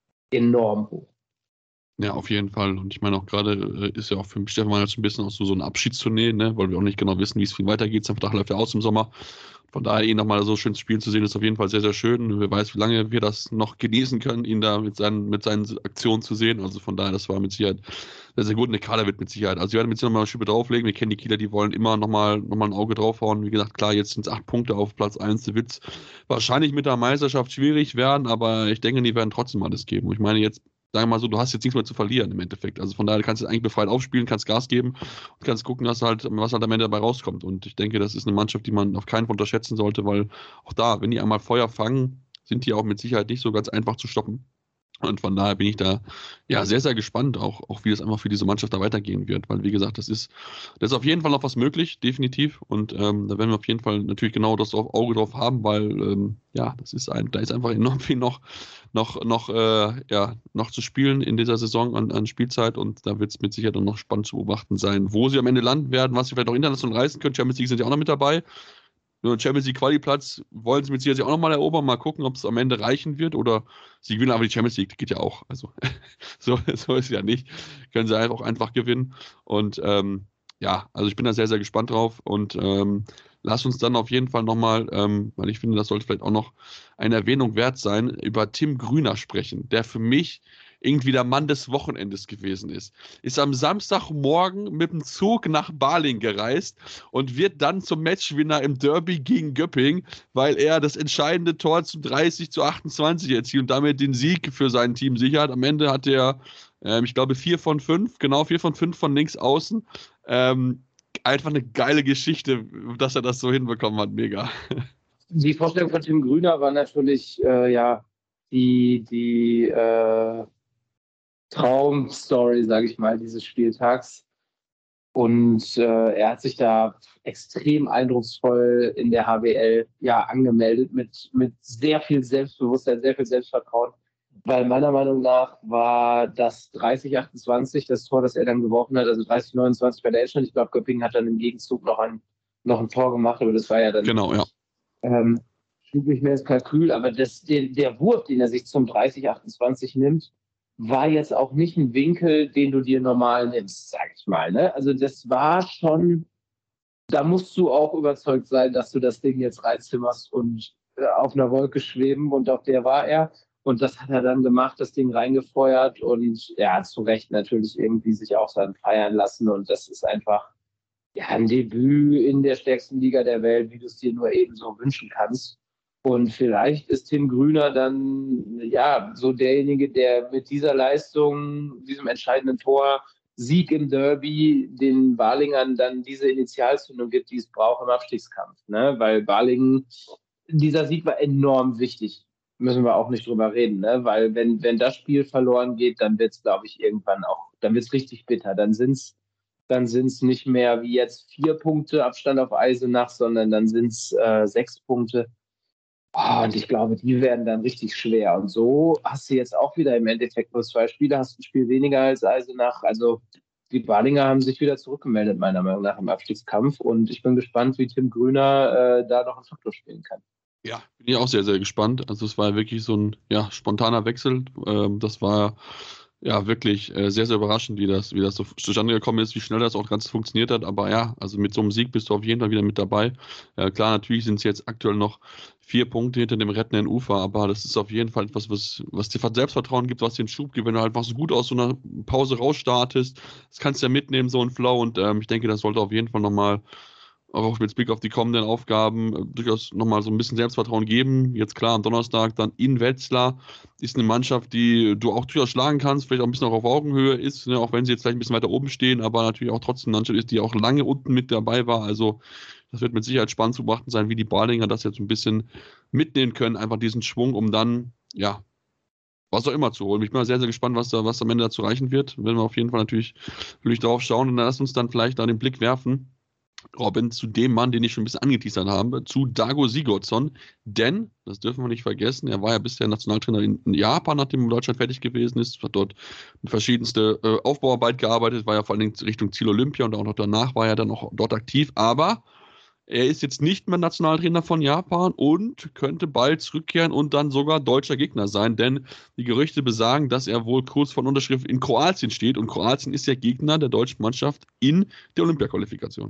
enorm hoch. Ja, auf jeden Fall. Und ich meine auch gerade äh, ist ja auch für Steffen jetzt ein bisschen auch so, so ein Abschiedstournee, ne? Weil wir auch nicht genau wissen, wie es viel weitergeht. Sein Vertrag läuft ja aus im Sommer. Von daher ihn nochmal so schön spielen zu sehen, ist auf jeden Fall sehr, sehr schön. Wer weiß, wie lange wir das noch genießen können, ihn da mit seinen, mit seinen Aktionen zu sehen. Also von daher, das war mit Sicherheit sehr, sehr gut. Und der Kader wird mit Sicherheit. Also wir werden mit Sicherheit nochmal eine Schippe drauflegen. Wir kennen die Kieler, die wollen immer nochmal noch mal ein Auge draufhauen. Wie gesagt, klar, jetzt sind es acht Punkte auf Platz eins. Der Witz wahrscheinlich mit der Meisterschaft schwierig werden, aber ich denke, die werden trotzdem alles geben. Und ich meine jetzt, sagen wir mal so, du hast jetzt nichts mehr zu verlieren im Endeffekt. Also von daher kannst du eigentlich befreit aufspielen, kannst Gas geben und kannst gucken, was halt, was halt am Ende dabei rauskommt. Und ich denke, das ist eine Mannschaft, die man auf keinen Fall unterschätzen sollte, weil auch da, wenn die einmal Feuer fangen, sind die auch mit Sicherheit nicht so ganz einfach zu stoppen. Und von daher bin ich da ja sehr, sehr gespannt, auch, auch wie es einfach für diese Mannschaft da weitergehen wird. Weil, wie gesagt, das ist, das ist auf jeden Fall noch was möglich, definitiv. Und ähm, da werden wir auf jeden Fall natürlich genau das Auge drauf haben, weil ähm, ja, das ist ein, da ist einfach enorm viel noch, noch, noch, äh, ja, noch zu spielen in dieser Saison an, an Spielzeit. Und da wird es mit Sicherheit noch spannend zu beobachten sein, wo sie am Ende landen werden, was sie vielleicht auch international reißen können. Champions League sind ja auch noch mit dabei. Nur Champions League Quali-Platz wollen sie mit Sicherheit auch nochmal erobern, mal gucken, ob es am Ende reichen wird oder sie gewinnen aber die Champions League, geht ja auch. Also so, so ist es ja nicht. Können sie einfach auch einfach gewinnen. Und ähm, ja, also ich bin da sehr, sehr gespannt drauf und ähm, lass uns dann auf jeden Fall nochmal, ähm, weil ich finde, das sollte vielleicht auch noch eine Erwähnung wert sein, über Tim Grüner sprechen, der für mich irgendwie der Mann des Wochenendes gewesen ist. Ist am Samstagmorgen mit dem Zug nach Baling gereist und wird dann zum Matchwinner im Derby gegen Göppingen, weil er das entscheidende Tor zum dreißig zu achtundzwanzig erzielt und damit den Sieg für sein Team sichert. Am Ende hat er, ähm, ich glaube, vier von fünf, genau vier von fünf von links außen. Ähm, einfach eine geile Geschichte, dass er das so hinbekommen hat. Mega. Die Vorstellung von Tim Grüner war natürlich, äh, ja, die, die, äh, Traumstory, sage ich mal, dieses Spieltags. Und äh, er hat sich da extrem eindrucksvoll in der H B L ja, angemeldet mit, mit sehr viel Selbstbewusstsein, sehr viel Selbstvertrauen. Weil meiner Meinung nach war das dreißig achtundzwanzig, das Tor, das er dann geworfen hat, also dreißig neunundzwanzig bei der Endstand. Ich glaube, Göppingen hat dann im Gegenzug noch ein, noch ein Tor gemacht, aber das war ja dann genau, ja. Ähm, nicht mehr das Kalkül, aber das, der, der Wurf, den er sich zum dreißig achtundzwanzig nimmt, war jetzt auch nicht ein Winkel, den du dir normal nimmst, sag ich mal. Ne? Also das war schon, da musst du auch überzeugt sein, dass du das Ding jetzt reinzimmerst und äh, auf einer Wolke schweben und auf der war er. Und das hat er dann gemacht, das Ding reingefeuert und er hat zu Recht natürlich irgendwie sich auch dann feiern lassen und das ist einfach ja, ein Debüt in der stärksten Liga der Welt, wie du es dir nur eben so wünschen kannst. Und vielleicht ist Tim Grüner dann ja so derjenige, der mit dieser Leistung, diesem entscheidenden Tor, Sieg im Derby, den Balingern dann diese Initialzündung gibt, die es braucht im Abstiegskampf. Ne? Weil Balingen, dieser Sieg war enorm wichtig müssen wir auch nicht drüber reden, ne? Weil wenn, wenn das Spiel verloren geht, dann wird es, glaube ich, irgendwann auch, dann wird es richtig bitter. Dann sind es dann sind's nicht mehr wie jetzt vier Punkte Abstand auf Eisenach, sondern dann sind es äh, sechs Punkte. Oh, und ich glaube, die werden dann richtig schwer. Und so hast du jetzt auch wieder im Endeffekt nur zwei Spiele, hast ein Spiel weniger als Eisenach. Also die Balinger haben sich wieder zurückgemeldet, meiner Meinung nach, im Abstiegskampf. Und ich bin gespannt, wie Tim Grüner äh, da noch einen Faktor spielen kann. Ja, bin ich auch sehr, sehr gespannt. Also es war wirklich so ein ja, spontaner Wechsel. Ähm, das war ja wirklich äh, sehr, sehr überraschend, wie das, wie das so zustande gekommen ist, wie schnell das auch ganz funktioniert hat. Aber ja, also mit so einem Sieg bist du auf jeden Fall wieder mit dabei. Äh, klar, natürlich sind es jetzt aktuell noch vier Punkte hinter dem rettenden Ufer, aber das ist auf jeden Fall etwas, was, was dir Selbstvertrauen gibt, was dir einen Schub gibt, wenn du einfach so gut aus so einer Pause rausstartest. Das kannst du ja mitnehmen, so ein Flow. Und ähm, ich denke, das sollte auf jeden Fall nochmal auch mit Blick auf die kommenden Aufgaben äh, durchaus nochmal so ein bisschen Selbstvertrauen geben. Jetzt klar, am Donnerstag dann in Wetzlar ist eine Mannschaft, die du auch durchaus schlagen kannst, vielleicht auch ein bisschen auch auf Augenhöhe ist, ne, auch wenn sie jetzt vielleicht ein bisschen weiter oben stehen, aber natürlich auch trotzdem eine Mannschaft ist, die auch lange unten mit dabei war. Also das wird mit Sicherheit spannend zu beachten sein, wie die Balinger das jetzt ein bisschen mitnehmen können, einfach diesen Schwung, um dann, ja, was auch immer zu holen. Ich bin mal sehr, sehr gespannt, was da, was am Ende dazu reichen wird. Werden wir auf jeden Fall natürlich, natürlich drauf schauen und dann lass uns dann vielleicht da den Blick werfen, Robin, zu dem Mann, den ich schon ein bisschen angeteasert habe, zu Dago Sigurdsson. Denn, das dürfen wir nicht vergessen, er war ja bisher Nationaltrainer in Japan, nachdem Deutschland fertig gewesen ist, hat dort mit verschiedenste äh, Aufbauarbeit gearbeitet, war ja vor allem Richtung Ziel Olympia und auch noch danach war er dann auch dort aktiv. Aber er ist jetzt nicht mehr Nationaltrainer von Japan und könnte bald zurückkehren und dann sogar deutscher Gegner sein, denn die Gerüchte besagen, dass er wohl kurz vor Unterschrift in Kroatien steht und Kroatien ist ja Gegner der deutschen Mannschaft in der Olympiaqualifikation.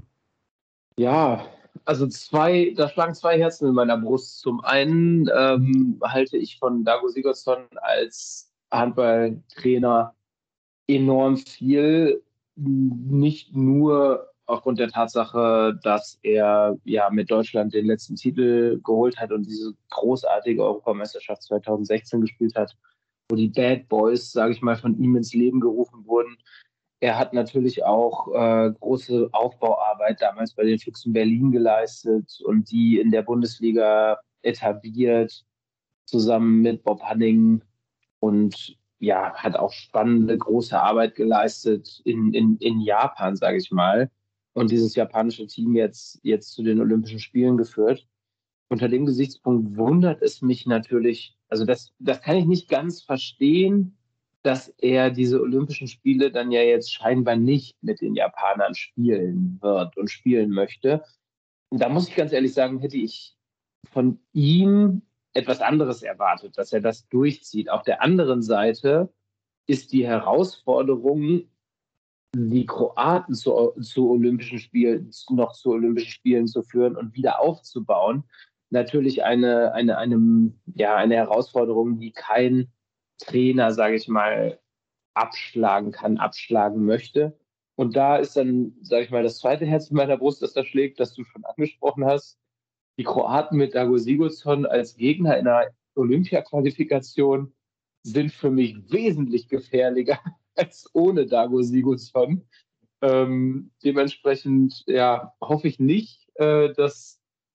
Ja, also zwei, da schlagen zwei Herzen in meiner Brust. Zum einen ähm, halte ich von Dago Sigurdsson als Handballtrainer enorm viel. Nicht nur aufgrund der Tatsache, dass er ja mit Deutschland den letzten Titel geholt hat und diese großartige Europameisterschaft zwanzig sechzehn gespielt hat, wo die Bad Boys, sage ich mal, von ihm ins Leben gerufen wurden. Er hat natürlich auch äh, große Aufbauarbeit damals bei den Füchsen Berlin geleistet und die in der Bundesliga etabliert, zusammen mit Bob Hanning, und ja, hat auch spannende, große Arbeit geleistet in, in, in Japan, sage ich mal, und dieses japanische Team jetzt, jetzt zu den Olympischen Spielen geführt. Unter dem Gesichtspunkt wundert es mich natürlich, also das, das kann ich nicht ganz verstehen, dass er diese Olympischen Spiele dann ja jetzt scheinbar nicht mit den Japanern spielen wird und spielen möchte. Und da muss ich ganz ehrlich sagen, hätte ich von ihm etwas anderes erwartet, dass er das durchzieht. Auf der anderen Seite ist die Herausforderung, die Kroaten zu, zu Olympischen Spielen, noch zu Olympischen Spielen zu führen und wieder aufzubauen, natürlich eine, eine, eine, ja, eine Herausforderung, die kein Trainer, sage ich mal, abschlagen kann, abschlagen möchte. Und da ist dann, sage ich mal, das zweite Herz in meiner Brust, das da schlägt, das du schon angesprochen hast. Die Kroaten mit Dago Sigurdsson als Gegner in einer Olympia-Qualifikation sind für mich wesentlich gefährlicher als ohne Dago Sigurdsson. Ähm, dementsprechend ja, hoffe ich nicht, äh, dass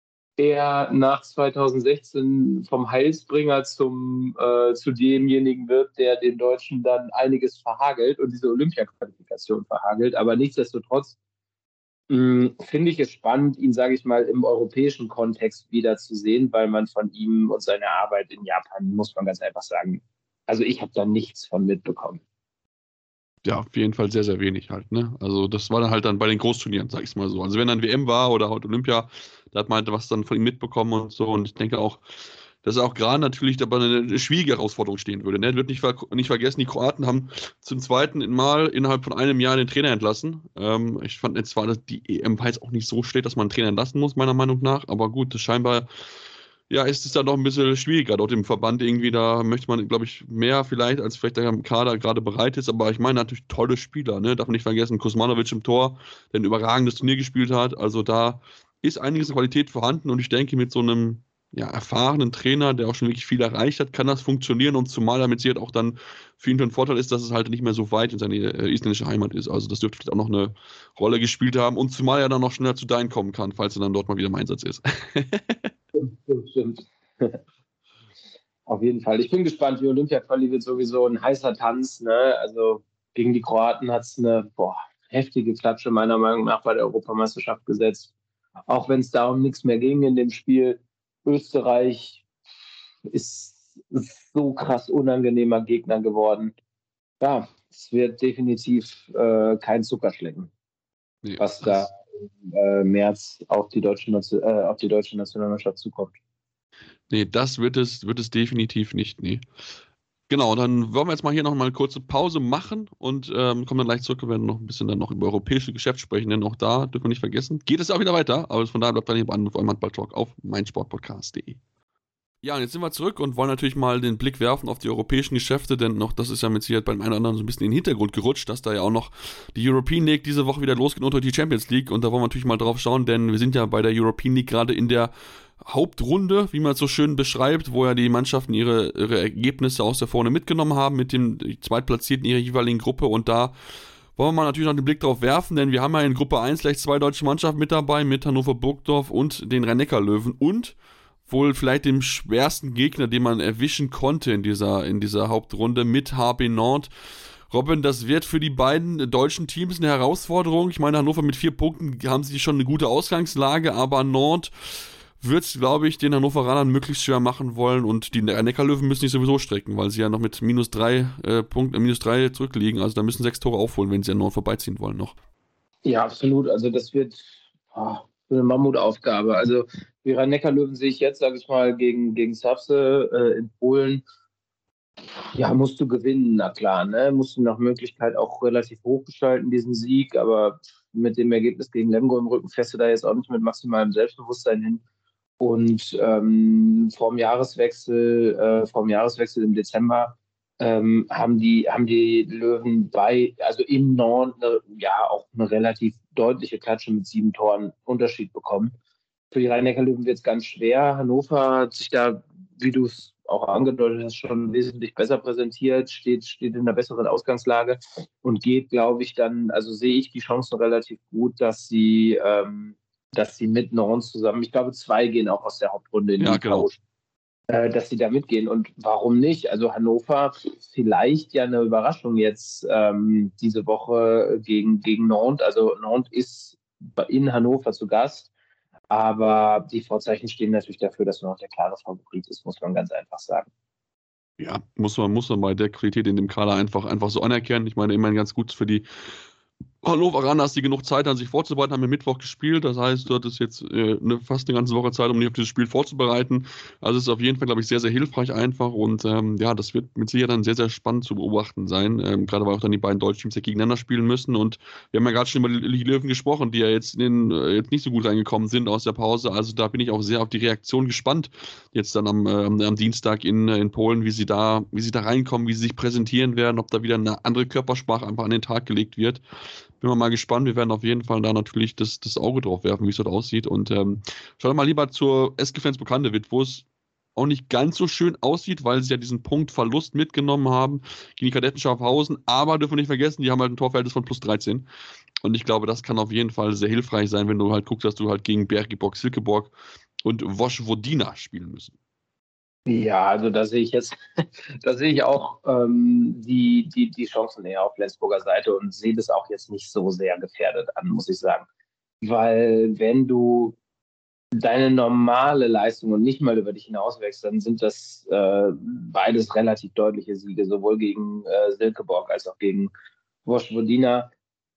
er nach zwanzig sechzehn vom Heilsbringer zum, äh, zu demjenigen wird, der den Deutschen dann einiges verhagelt und diese Olympia-Qualifikation verhagelt. Aber nichtsdestotrotz mh, finde ich es spannend, ihn, sage ich mal, im europäischen Kontext wiederzusehen, weil man von ihm und seiner Arbeit in Japan, muss man ganz einfach sagen, also ich habe da nichts von mitbekommen. Ja, auf jeden Fall sehr, sehr wenig halt, ne? Also das war dann halt dann bei den Großturnieren, sag ich mal so. Also wenn dann W M war oder halt Olympia, da hat man halt was dann von ihm mitbekommen und so. Und ich denke auch, dass er auch gerade natürlich dabei eine schwierige Herausforderung stehen würde. Ne? Wird nicht, ver nicht vergessen, die Kroaten haben zum zweiten Mal innerhalb von einem Jahr den Trainer entlassen. Ähm, ich fand jetzt zwar, dass die E M jetzt auch nicht so schlecht, dass man einen Trainer entlassen muss, meiner Meinung nach. Aber gut, das scheinbar ja, ist es dann doch ein bisschen schwieriger dort im Verband irgendwie. Da möchte man, glaube ich, mehr vielleicht, als vielleicht der Kader gerade bereit ist. Aber ich meine natürlich tolle Spieler, ne? Darf man nicht vergessen, Kuzmanovic im Tor, der ein überragendes Turnier gespielt hat. Also da ist einiges an Qualität vorhanden und ich denke, mit so einem ja, erfahrenen Trainer, der auch schon wirklich viel erreicht hat, kann das funktionieren und zumal damit sie halt auch dann für ihn ein Vorteil ist, dass es halt nicht mehr so weit in seine äh, isländische Heimat ist. Also das dürfte vielleicht auch noch eine Rolle gespielt haben und zumal er dann noch schneller zu Dein kommen kann, falls er dann dort mal wieder im Einsatz ist. Stimmt, stimmt, stimmt. Auf jeden Fall. Ich bin gespannt. Die Olympia-Quali wird sowieso ein heißer Tanz. Ne? Also gegen die Kroaten hat es eine boah, heftige Klatsche meiner Meinung nach bei der Europameisterschaft gesetzt. Auch wenn es darum nichts mehr ging in dem Spiel. Österreich ist so krass unangenehmer Gegner geworden. Ja, es wird definitiv äh, kein Zuckerschlecken, Nee, was das- da im äh, März auf die deutsche, Nation- äh, auf die deutsche Nationalmannschaft zukommt. Nee, das wird es, wird es definitiv nicht, nee. Genau, dann wollen wir jetzt mal hier noch mal eine kurze Pause machen und ähm, kommen dann gleich zurück und werden noch ein bisschen dann noch über europäische Geschäfte sprechen, denn auch da dürfen wir nicht vergessen, geht es auch wieder weiter, aber von daher bleibt dann hier an auf eurem Handball-Talk auf meinsportpodcast punkt de. Ja, und jetzt sind wir zurück und wollen natürlich mal den Blick werfen auf die europäischen Geschäfte, denn noch das ist ja mit Sicherheit beim einen oder anderen so ein bisschen in den Hintergrund gerutscht, dass da ja auch noch die European League diese Woche wieder losgeht unter die Champions League und da wollen wir natürlich mal drauf schauen, denn wir sind ja bei der European League gerade in der Hauptrunde, wie man es so schön beschreibt, wo ja die Mannschaften ihre, ihre Ergebnisse aus der Vorne mitgenommen haben mit dem Zweitplatzierten ihrer jeweiligen Gruppe und da wollen wir mal natürlich noch den Blick drauf werfen, denn wir haben ja in Gruppe eins gleich zwei deutsche Mannschaften mit dabei, mit Hannover Burgdorf und den Rhein-Neckar-Löwen und wohl vielleicht dem schwersten Gegner, den man erwischen konnte in dieser, in dieser Hauptrunde mit H B Nantes. Robin, das wird für die beiden deutschen Teams eine Herausforderung. Ich meine, Hannover mit vier Punkten haben sie schon eine gute Ausgangslage, aber Nantes wird es, glaube ich, den Hannoveranern möglichst schwer machen wollen und die Neckar-Löwen müssen sich sowieso strecken, weil sie ja noch mit minus drei äh, Punkten, minus drei zurückliegen. Also da müssen sechs Tore aufholen, wenn sie an Nord vorbeiziehen wollen noch. Ja, absolut. Also das wird oh, eine Mammutaufgabe. Also die Rhein-Neckar-Löwen sehe ich jetzt, sage ich mal, gegen, gegen Sapse äh, in Polen. Ja, musst du gewinnen, na klar. Ne? Musst du nach Möglichkeit auch relativ hoch gestalten, diesen Sieg. Aber mit dem Ergebnis gegen Lemgo im Rücken fährst du da jetzt auch nicht mit maximalem Selbstbewusstsein hin. Und ähm, vorm Jahreswechsel, äh, vorm Jahreswechsel im Dezember ähm, haben die haben die Löwen bei, also in Nantes, ne, ja auch eine relativ deutliche Klatsche mit sieben Toren Unterschied bekommen. Für die Rhein-Neckar-Löwen wird es ganz schwer. Hannover hat sich da, wie du es auch angedeutet hast, schon wesentlich besser präsentiert, steht, steht in einer besseren Ausgangslage und geht, glaube ich, dann, also sehe ich die Chancen relativ gut, dass sie ähm, dass sie mit Nantes zusammen, ich glaube, zwei gehen auch aus der Hauptrunde in Ja, die genau. Tausch, äh, dass sie da mitgehen. Und warum nicht? Also Hannover, vielleicht ja eine Überraschung jetzt ähm, diese Woche gegen, gegen Nantes. Also Nantes ist in Hannover zu Gast, aber die Vorzeichen stehen natürlich dafür, dass Nantes der klare Favorit ist, muss man ganz einfach sagen. Ja, muss man, muss man bei der Qualität in dem Kader einfach, einfach so anerkennen. Ich meine, immerhin ganz gut für die Hannoveraner, dass die genug Zeit haben, sich vorzubereiten, haben wir Mittwoch gespielt. Das heißt, du hattest jetzt äh, eine, fast eine ganze Woche Zeit, um dich auf dieses Spiel vorzubereiten. Also es ist auf jeden Fall, glaube ich, sehr, sehr hilfreich einfach. Und ähm, ja, das wird mit Sicherheit dann sehr, sehr spannend zu beobachten sein. Ähm, gerade weil auch dann die beiden deutschen Teams ja gegeneinander spielen müssen. Und wir haben ja gerade schon über die Löwen gesprochen, die ja jetzt, in den, äh, jetzt nicht so gut reingekommen sind aus der Pause. Also da bin ich auch sehr auf die Reaktion gespannt. Jetzt dann am, äh, am Dienstag in, in Polen, wie sie da, wie sie da reinkommen, wie sie sich präsentieren werden, ob da wieder eine andere Körpersprache einfach an den Tag gelegt wird. Bin mal gespannt. Wir werden auf jeden Fall da natürlich das, das Auge drauf werfen, wie es dort aussieht. Und ähm, schaut mal lieber zur S G Flensburg Handewitt, wo es auch nicht ganz so schön aussieht, weil sie ja diesen Punktverlust mitgenommen haben gegen die Kadetten Schaffhausen. Aber dürfen wir nicht vergessen, die haben halt ein Torverhältnis von plus dreizehn. Und ich glaube, das kann auf jeden Fall sehr hilfreich sein, wenn du halt guckst, dass du halt gegen Bergiborg, Silkeborg und Voschwodina spielen müssen. Ja, also da sehe ich jetzt, da sehe ich auch ähm, die, die, die Chancen eher auf Flensburger Seite und sehe das auch jetzt nicht so sehr gefährdet an, muss ich sagen. Weil wenn du deine normale Leistung und nicht mal über dich hinauswächst, dann sind das äh, beides relativ deutliche Siege, sowohl gegen äh, Silkeborg als auch gegen Voschwodina.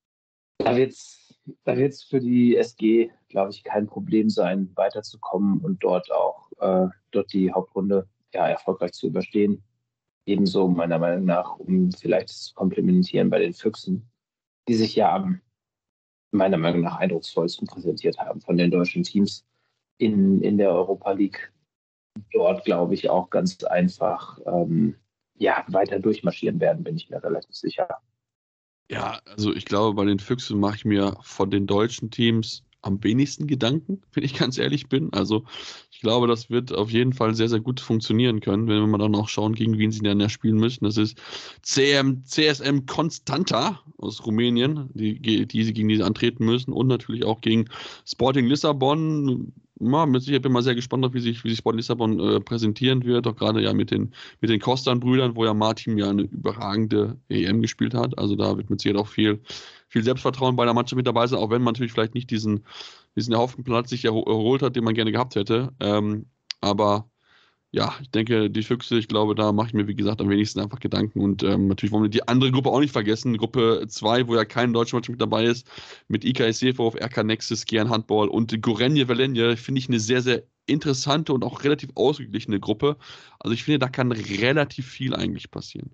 Da wird es da wird's für die S G, glaube ich, kein Problem sein, weiterzukommen und dort auch äh, dort die Hauptrunde ja, erfolgreich zu überstehen. Ebenso meiner Meinung nach, um vielleicht zu komplementieren bei den Füchsen, die sich ja am meiner Meinung nach eindrucksvollsten präsentiert haben von den deutschen Teams in, in der Europa League. Dort, glaube ich, auch ganz einfach ähm, ja, weiter durchmarschieren werden, bin ich mir relativ sicher. Ja, also ich glaube, bei den Füchsen mache ich mir von den deutschen Teams am wenigsten Gedanken, wenn ich ganz ehrlich bin. Also ich glaube, das wird auf jeden Fall sehr, sehr gut funktionieren können, wenn wir dann auch schauen, gegen wen sie dann ja spielen müssen. Das ist C M, C S M Constanta aus Rumänien, die, die sie gegen diese antreten müssen und natürlich auch gegen Sporting Lissabon. ja, mit Sicherheit bin mal sehr gespannt auf, wie sich, wie sich Sport Lissabon äh, präsentieren wird, auch gerade ja mit den, mit den Kostan-Brüdern, wo ja Martin ja eine überragende E M gespielt hat. Also da wird mit Sicherheit auch viel, viel Selbstvertrauen bei der Mannschaft mit dabei sein, auch wenn man natürlich vielleicht nicht diesen, diesen erhofften Platz sich erho- erholt hat, den man gerne gehabt hätte. Ähm, aber ja, ich denke, die Füchse, ich glaube, da mache ich mir, wie gesagt, am wenigsten einfach Gedanken. Und ähm, natürlich wollen wir die andere Gruppe auch nicht vergessen. Gruppe zwei, wo ja kein deutscher Mannschaft mit dabei ist, mit I K S Seefhof, R K Nexus, Gern Handball und Gorenje Velenje, finde ich eine sehr, sehr interessante und auch relativ ausgeglichene Gruppe. Also ich finde, da kann relativ viel eigentlich passieren.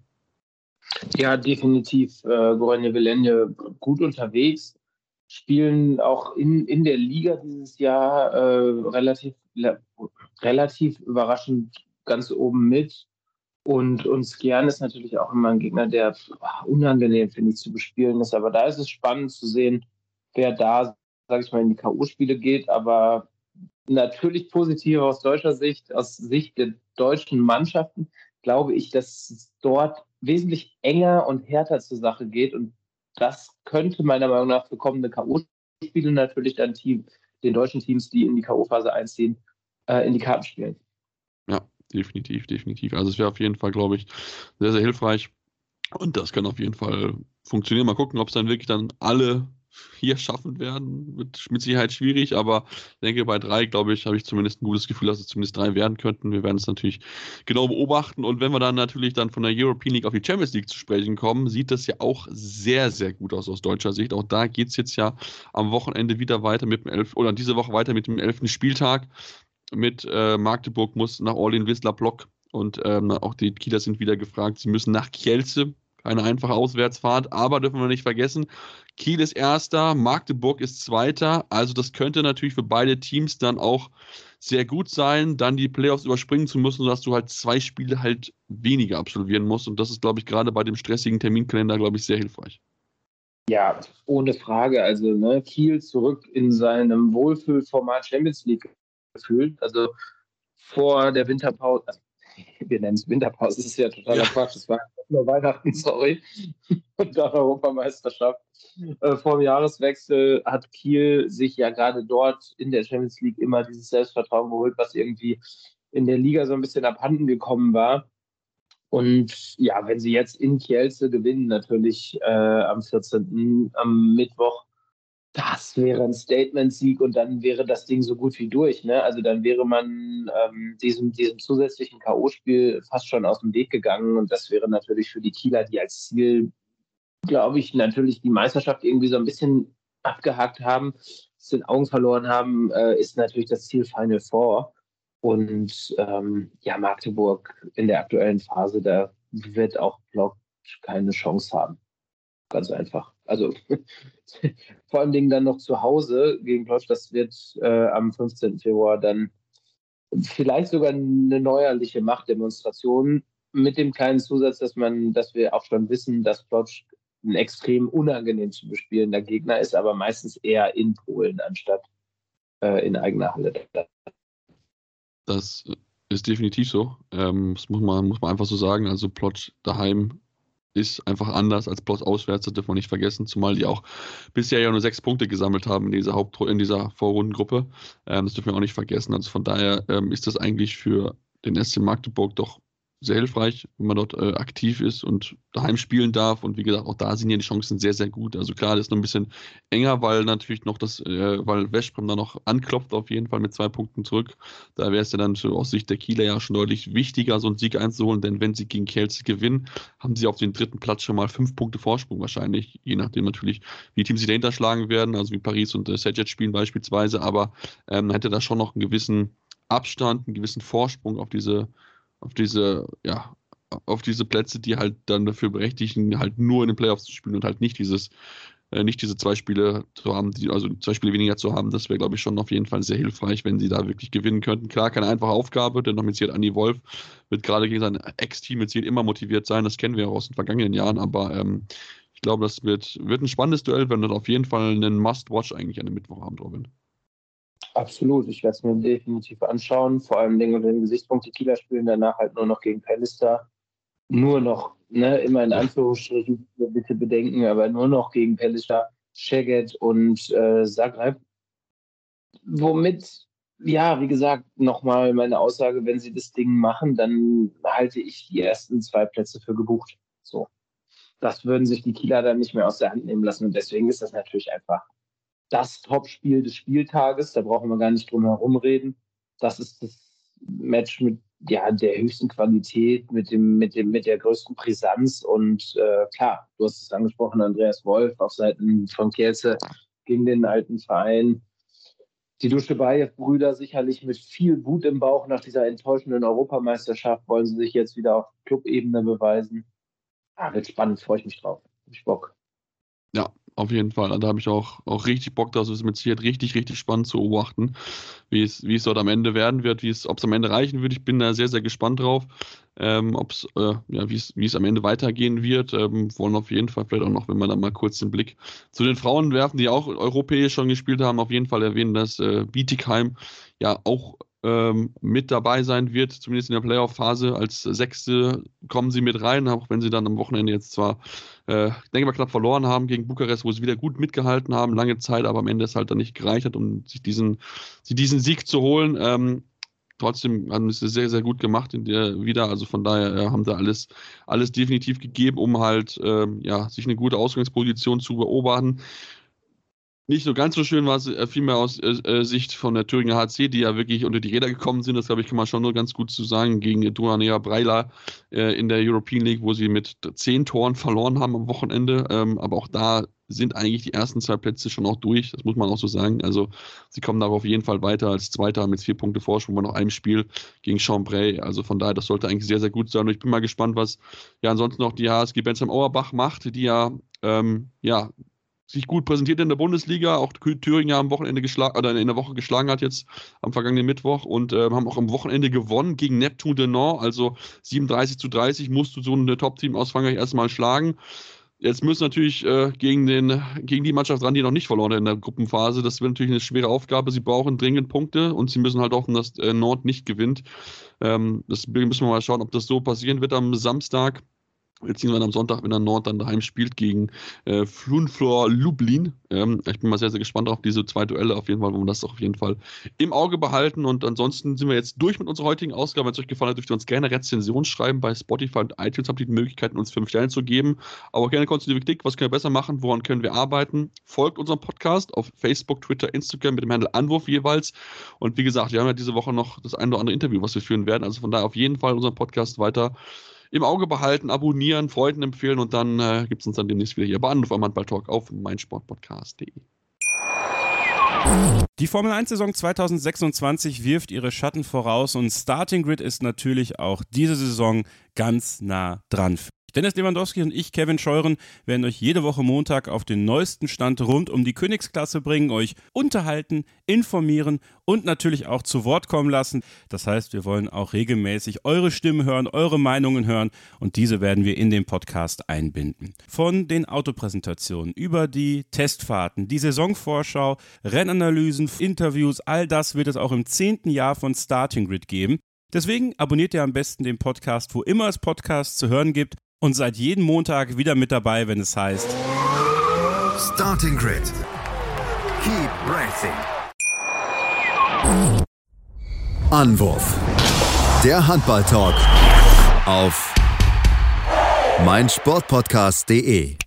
Ja, definitiv. Äh, Gorenje Velenje gut unterwegs, spielen auch in, in der Liga dieses Jahr äh, relativ, le- relativ überraschend ganz oben mit. Und, und Skjern ist natürlich auch immer ein Gegner, der ah, unangenehm, finde ich, zu bespielen ist. Aber da ist es spannend zu sehen, wer da, sage ich mal, in die K O-Spiele geht. Aber natürlich positiv aus deutscher Sicht, aus Sicht der deutschen Mannschaften, glaube ich, dass es dort wesentlich enger und härter zur Sache geht. Und das könnte meiner Meinung nach für kommende K O-Spiele natürlich dann Team, den deutschen Teams, die in die K O-Phase einziehen, äh, in die Karten spielen. Ja, definitiv, definitiv. Also es wäre auf jeden Fall, glaube ich, sehr, sehr hilfreich. Und das kann auf jeden Fall funktionieren. Mal gucken, ob es dann wirklich dann alle hier schaffen werden. Wird mit Sicherheit schwierig, aber ich denke, bei drei, glaube ich, habe ich zumindest ein gutes Gefühl, dass es zumindest drei werden könnten. Wir werden es natürlich genau beobachten. Und wenn wir dann natürlich dann von der European League auf die Champions League zu sprechen kommen, sieht das ja auch sehr, sehr gut aus aus deutscher Sicht. Auch da geht es jetzt ja am Wochenende wieder weiter mit dem elften oder diese Woche weiter mit dem elften Spieltag. Mit äh, Magdeburg muss nach Orlin Wisla Block und ähm, auch die Kieler sind wieder gefragt. Sie müssen nach Kielce. Keine einfache Auswärtsfahrt, aber dürfen wir nicht vergessen, Kiel ist Erster, Magdeburg ist Zweiter, also das könnte natürlich für beide Teams dann auch sehr gut sein, dann die Playoffs überspringen zu müssen, sodass du halt zwei Spiele halt weniger absolvieren musst und das ist, glaube ich, gerade bei dem stressigen Terminkalender, glaube ich, sehr hilfreich. Ja, ohne Frage, also ne, Kiel zurück in seinem Wohlfühlformat Champions League gefühlt, also vor der Winterpause, also wir nennen es Winterpause, das ist ja totaler ja. Quatsch, es war nur Weihnachten, sorry, und dann Europameisterschaft. Äh, vor dem Jahreswechsel hat Kiel sich ja gerade dort in der Champions League immer dieses Selbstvertrauen geholt, was irgendwie in der Liga so ein bisschen abhanden gekommen war. Und ja, wenn sie jetzt in Kielce gewinnen, natürlich äh, am vierzehnten am Mittwoch, das wäre ein Statement-Sieg und dann wäre das Ding so gut wie durch. Ne? Also dann wäre man ähm, diesem, diesem zusätzlichen K O-Spiel fast schon aus dem Weg gegangen und das wäre natürlich für die Kieler, die als Ziel, glaube ich, natürlich die Meisterschaft irgendwie so ein bisschen abgehakt haben, aus den Augen verloren haben, äh, ist natürlich das Ziel Final Four. Und ähm, ja, Magdeburg in der aktuellen Phase, da wird auch Block keine Chance haben. Ganz einfach. Also vor allen Dingen dann noch zu Hause gegen Plotsch, das wird äh, am fünfzehnten Februar dann vielleicht sogar eine neuerliche Machtdemonstration mit dem kleinen Zusatz, dass man, dass wir auch schon wissen, dass Plotsch ein extrem unangenehm zu bespielender Gegner ist, aber meistens eher in Polen anstatt äh, in eigener Halle. Das ist definitiv so. Ähm, das muss man, muss man einfach so sagen. Also Plotsch daheim ist einfach anders als Plotsch auswärts, das darf man nicht vergessen, zumal die auch bisher ja nur sechs Punkte gesammelt haben in dieser Haupt in dieser Vorrundengruppe. Ähm, das dürfen wir auch nicht vergessen. Also von daher ähm, ist das eigentlich für den S C Magdeburg doch sehr hilfreich, wenn man dort äh, aktiv ist und daheim spielen darf. Und wie gesagt, auch da sind ja die Chancen sehr, sehr gut. Also klar, das ist noch ein bisschen enger, weil natürlich noch das, äh, weil Veszprem da noch anklopft, auf jeden Fall mit zwei Punkten zurück. Da wäre es ja dann aus Sicht der Kieler ja schon deutlich wichtiger, so einen Sieg einzuholen, denn wenn sie gegen Kielce gewinnen, haben sie auf den dritten Platz schon mal fünf Punkte Vorsprung wahrscheinlich, je nachdem natürlich, wie die Teams sie dahinter schlagen werden, also wie Paris und äh, Szeged spielen beispielsweise, aber ähm, hätte da schon noch einen gewissen Abstand, einen gewissen Vorsprung auf diese auf diese, ja, auf diese Plätze, die halt dann dafür berechtigen, halt nur in den Playoffs zu spielen und halt nicht dieses, äh, nicht diese zwei Spiele zu haben, die, also zwei Spiele weniger zu haben, das wäre, glaube ich, schon auf jeden Fall sehr hilfreich, wenn sie da wirklich gewinnen könnten. Klar, keine einfache Aufgabe, denn noch mit Sicherheit Andi Wolf wird gerade gegen sein Ex-Team mit Sicherheit immer motiviert sein, das kennen wir auch aus den vergangenen Jahren, aber ähm, ich glaube, das wird, wird ein spannendes Duell, wenn das auf jeden Fall einen Must-Watch eigentlich an dem Mittwochabend, Robin. Absolut, ich werde es mir definitiv anschauen, vor allem unter dem Gesichtspunkt, die Kieler spielen danach halt nur noch gegen Pallister, nur noch, ne, immer in Anführungsstrichen, bitte bedenken, aber nur noch gegen Pallister, Szeged und äh, Zagreb, womit Ja, wie gesagt, nochmal meine Aussage, wenn sie das Ding machen, dann halte ich die ersten zwei Plätze für gebucht. So. Das würden sich die Kieler dann nicht mehr aus der Hand nehmen lassen. Und deswegen ist das natürlich einfach das Topspiel des Spieltages. Da brauchen wir gar nicht drum herum reden. Das ist das Match mit ja, der höchsten Qualität, mit dem, mit dem, mit der größten Brisanz. Und äh, klar, du hast es angesprochen, Andreas Wolf auf Seiten von Kielce gegen den alten Verein. Die Duschebaev-Brüder sicherlich mit viel Wut im Bauch nach dieser enttäuschenden Europameisterschaft wollen sie sich jetzt wieder auf Clubebene beweisen. Ah, wird spannend, freue ich mich drauf. Hab ich Bock. Ja, auf jeden Fall. Da habe ich auch, auch richtig Bock, das ist mit Sicherheit richtig, richtig spannend zu beobachten, wie es, wie es dort am Ende werden wird, wie es, ob es am Ende reichen wird. Ich bin da sehr, sehr gespannt drauf, ähm, ob es, äh, ja, wie es, wie es am Ende weitergehen wird. Ähm, wollen auf jeden Fall vielleicht auch noch, wenn wir dann mal kurz den Blick zu den Frauen werfen, die auch europäisch schon gespielt haben, auf jeden Fall erwähnen, dass äh, Bietigheim ja auch ähm, mit dabei sein wird, zumindest in der Playoff-Phase. Als Sechste kommen sie mit rein, auch wenn sie dann am Wochenende jetzt zwar, äh, denke ich mal, knapp verloren haben gegen Bukarest, wo sie wieder gut mitgehalten haben, lange Zeit, aber am Ende es halt dann nicht gereicht hat, um sich diesen, sich diesen Sieg zu holen. Ähm, trotzdem haben sie es sehr, sehr gut gemacht in der wieder, also von daher äh, haben sie alles, alles definitiv gegeben, um halt ähm, ja, sich eine gute Ausgangsposition zu beobachten. Nicht so ganz so schön war es äh, vielmehr aus äh, Sicht von der Thüringer H C, die ja wirklich unter die Räder gekommen sind. Das, glaube ich, kann man schon nur ganz gut zu sagen, gegen Duanea Breila äh, in der European League, wo sie mit zehn Toren verloren haben am Wochenende. Ähm, aber auch da sind eigentlich die ersten zwei Plätze schon auch durch. Das muss man auch so sagen. Also sie kommen da auf jeden Fall weiter als Zweiter mit vier Punkte Vorsprung bei noch einem Spiel gegen Chambray. Also von daher, das sollte eigentlich sehr, sehr gut sein. Und ich bin mal gespannt, was ja ansonsten noch die H S G Bensheim Auerbach macht, die ja, ähm, ja, sich gut präsentiert in der Bundesliga, auch Thüringen am Wochenende geschlagen, oder in der Woche geschlagen hat jetzt am vergangenen Mittwoch und äh, haben auch am Wochenende gewonnen gegen Neptun de Nord, also siebenunddreißig zu dreißig musst du so ein Top-Team aus Frankreich erstmal schlagen. Jetzt müssen natürlich äh, gegen, den, gegen die Mannschaft ran, die noch nicht verloren hat in der Gruppenphase. Das wird natürlich eine schwere Aufgabe. Sie brauchen dringend Punkte und sie müssen halt hoffen, dass äh, Nord nicht gewinnt. Ähm, das müssen wir mal schauen, ob das so passieren wird am Samstag. Beziehungsweise am Sonntag, wenn dann Nord dann daheim spielt gegen äh, Flunflor Lublin. Ähm, ich bin mal sehr, sehr gespannt auf diese zwei Duelle. Auf jeden Fall wollen wir das auf jeden Fall im Auge behalten. Und ansonsten sind wir jetzt durch mit unserer heutigen Ausgabe. Wenn es euch gefallen hat, dürft ihr uns gerne Rezension schreiben. Bei Spotify und iTunes habt ihr die Möglichkeit, uns fünf Sterne zu geben. Aber auch gerne konstruktive Kritik. Was können wir besser machen? Woran können wir arbeiten? Folgt unserem Podcast auf Facebook, Twitter, Instagram mit dem Handle Anwurf jeweils. Und wie gesagt, wir haben ja diese Woche noch das ein oder andere Interview, was wir führen werden. Also von daher auf jeden Fall unseren Podcast weiter im Auge behalten, abonnieren, Freunden empfehlen und dann äh, gibt es uns dann demnächst wieder hier bei Anruf am Handball-Talk auf meinsportpodcast punkt de. Die Formel eins Saison zwanzig sechsundzwanzig wirft ihre Schatten voraus und Starting Grid ist natürlich auch diese Saison ganz nah dran. Dennis Lewandowski und ich, Kevin Scheuren, werden euch jede Woche Montag auf den neuesten Stand rund um die Königsklasse bringen, euch unterhalten, informieren und natürlich auch zu Wort kommen lassen. Das heißt, wir wollen auch regelmäßig eure Stimmen hören, eure Meinungen hören und diese werden wir in den Podcast einbinden. Von den Autopräsentationen über die Testfahrten, die Saisonvorschau, Rennanalysen, Interviews, all das wird es auch im zehnten Jahr von Starting Grid geben. Deswegen abonniert ihr am besten den Podcast, wo immer es Podcasts zu hören gibt. Und seid jeden Montag wieder mit dabei, wenn es heißt Starting Grid. Keep racing. Anwurf. Der Handball-Talk auf meinsportpodcast punkt de.